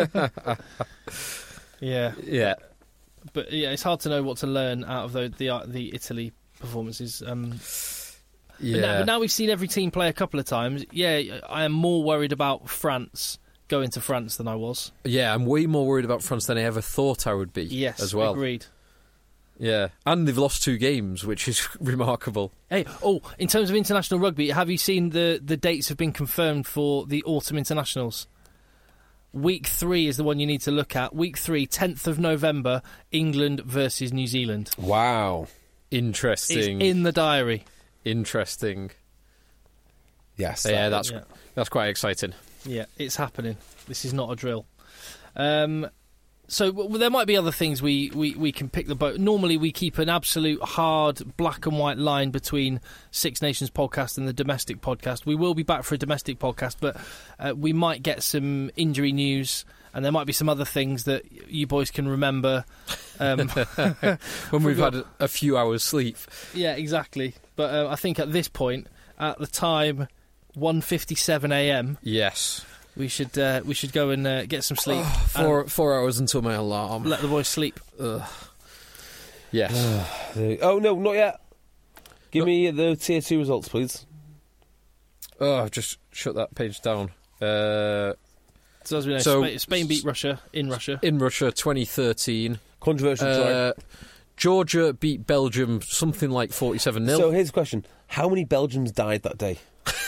yeah. Yeah. But yeah, it's hard to know what to learn out of the the, the Italy performances. Um, Yeah. But now, but now we've seen every team play a couple of times. Yeah, I am more worried about France going to France than I was. Yeah, I'm way more worried about France than I ever thought I would be. Yes, as well. agreed. Yeah, and they've lost two games, which is remarkable. Hey, oh, in terms of international rugby, have you seen the, the dates have been confirmed for the autumn internationals? Week three is the one you need to look at. Week three, tenth of November, England versus New Zealand. Wow. It's Interesting. in the diary. Interesting. Yes. Yeah, that- that's Yeah. that's quite exciting. Yeah, it's happening. This is not a drill. Um, so well, there might be other things we, we, we can pick the boat. Normally we keep an absolute hard black and white line between Six Nations podcast and the domestic podcast. We will be back for a domestic podcast, but uh, we might get some injury news, and there might be some other things that you boys can remember. Um, When we've Forgot- had a, a few hours sleep. yeah, exactly. But uh, I think at this point, at the time, one fifty-seven a.m., Yes. we should uh, we should go and uh, get some sleep. Four four hours until my alarm. Let the boys sleep. Ugh. Yes. The- oh, no, not yet. Give No. me the tier two results, please. oh, I've just shut that page down. Uh, So as we know, So- Spain, Spain beat Russia in Russia. in Russia, twenty thirteen. Controversial Uh, Georgia beat Belgium something like forty-seven try. nil. So here's the question. How many Belgians died that day?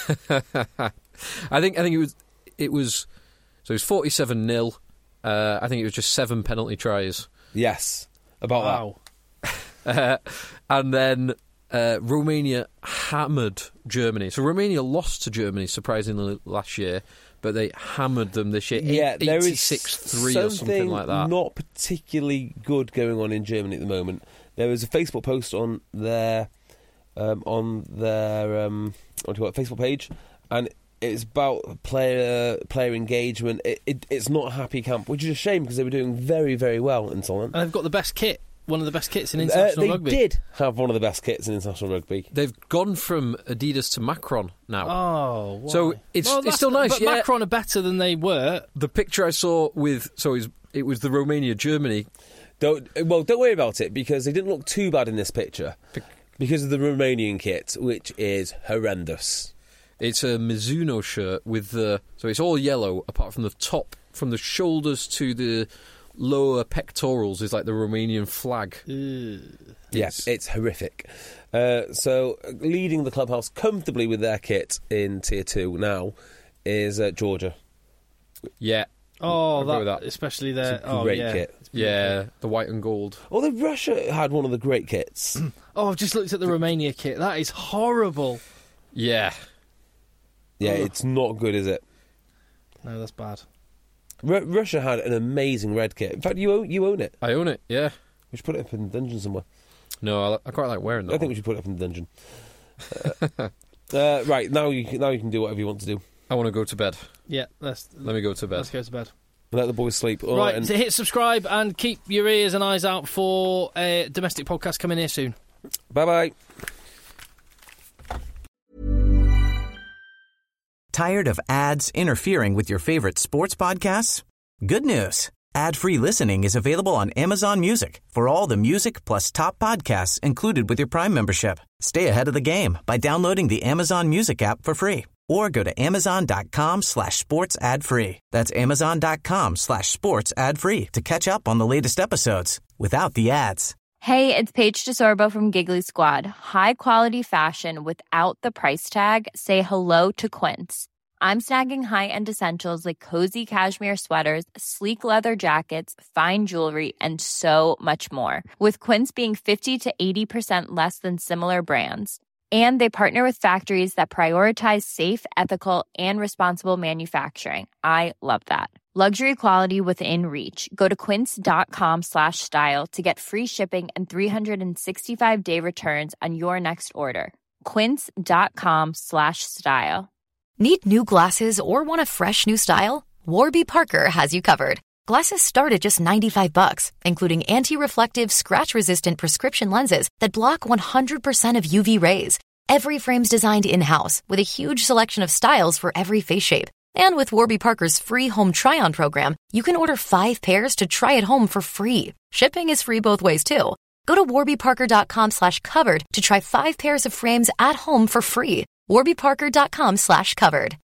I think I think it was it was so it was forty-seven nil. Uh, I think it was just seven penalty tries, Yes. About Wow. uh, and then uh, Romania hammered Germany. So Romania lost to Germany surprisingly last year, but they hammered them this year. that. Yeah, there is eighty-six three or something something like that. not particularly good going on in Germany at the moment. There was a Facebook post on their um, on their um, what do you call it, Facebook page, and it's about player player engagement. It, it, it's not a happy camp, which is a shame because they were doing very very well in Solent. And they've got the best kit, one of the best kits in Uh, international they rugby. did have one of the best kits in international rugby. They've gone from Adidas to Macron now. Oh, why? So it's- it's that's- still nice, But yeah. Macron are better than they were. The picture I saw with so it was, it was the Romania Germany. Don't well, don't worry about it because they didn't look too bad in this picture because of the Romanian kit, which is horrendous. It's a Mizuno shirt with the so it's all yellow apart from the top, from the shoulders to the lower pectorals is like the Romanian flag. Yes, it's horrific. Uh, so, leading the clubhouse comfortably with their kit in tier two now is uh, Georgia. Yeah, Oh, I'll go with that, that. especially their It's a oh, great yeah. kit. Yeah, the white and gold. Although Russia had one of the great kits. Oh, I've just looked at the Romania kit. That is horrible. Yeah. Yeah, it's not good, is it? No, that's bad. R- Russia had an amazing red kit. In fact, you own, you own it. I own it, yeah. We should put it up in the dungeon somewhere. No, I, I quite like wearing that I think we one. should put it up in the dungeon. Uh, uh, right, now you, can, now you can do whatever you want to do. I want to go to bed. Yeah, let's Let me go to bed. let's go to bed. Let the boys sleep. All Right, and so hit subscribe and keep your ears and eyes out for a domestic podcast coming here soon. bye-bye. Tired of ads interfering with your favorite sports podcasts? Good news. Ad-free listening is available on Amazon Music for all the music plus top podcasts included with your Prime membership. Stay ahead of the game by downloading the Amazon Music app for free or go to amazon.com slash sports ad free. That's amazon.com slash sports ad free to catch up on the latest episodes without the ads. Hey, it's Paige DeSorbo from Giggly Squad. High quality fashion without the price tag. Say hello to Quince. I'm snagging high-end essentials like cozy cashmere sweaters, sleek leather jackets, fine jewelry, and so much more. With Quince being fifty to eighty percent less than similar brands. And they partner with factories that prioritize safe, ethical, and responsible manufacturing. I love that. Luxury quality within reach. Go to quince.com slash style to get free shipping and three sixty-five day returns on your next order. Quince.com slash style. Need new glasses or want a fresh new style? Warby Parker has you covered. Glasses start at just ninety-five bucks, including anti-reflective, scratch-resistant prescription lenses that block one hundred percent of U V rays. Every frame's designed in-house with a huge selection of styles for every face shape. And with Warby Parker's free home try-on program, you can order five pairs to try at home for free. Shipping is free both ways, too. Go to warbyparker.com slash covered to try five pairs of frames at home for free. warbyparker.com slash covered.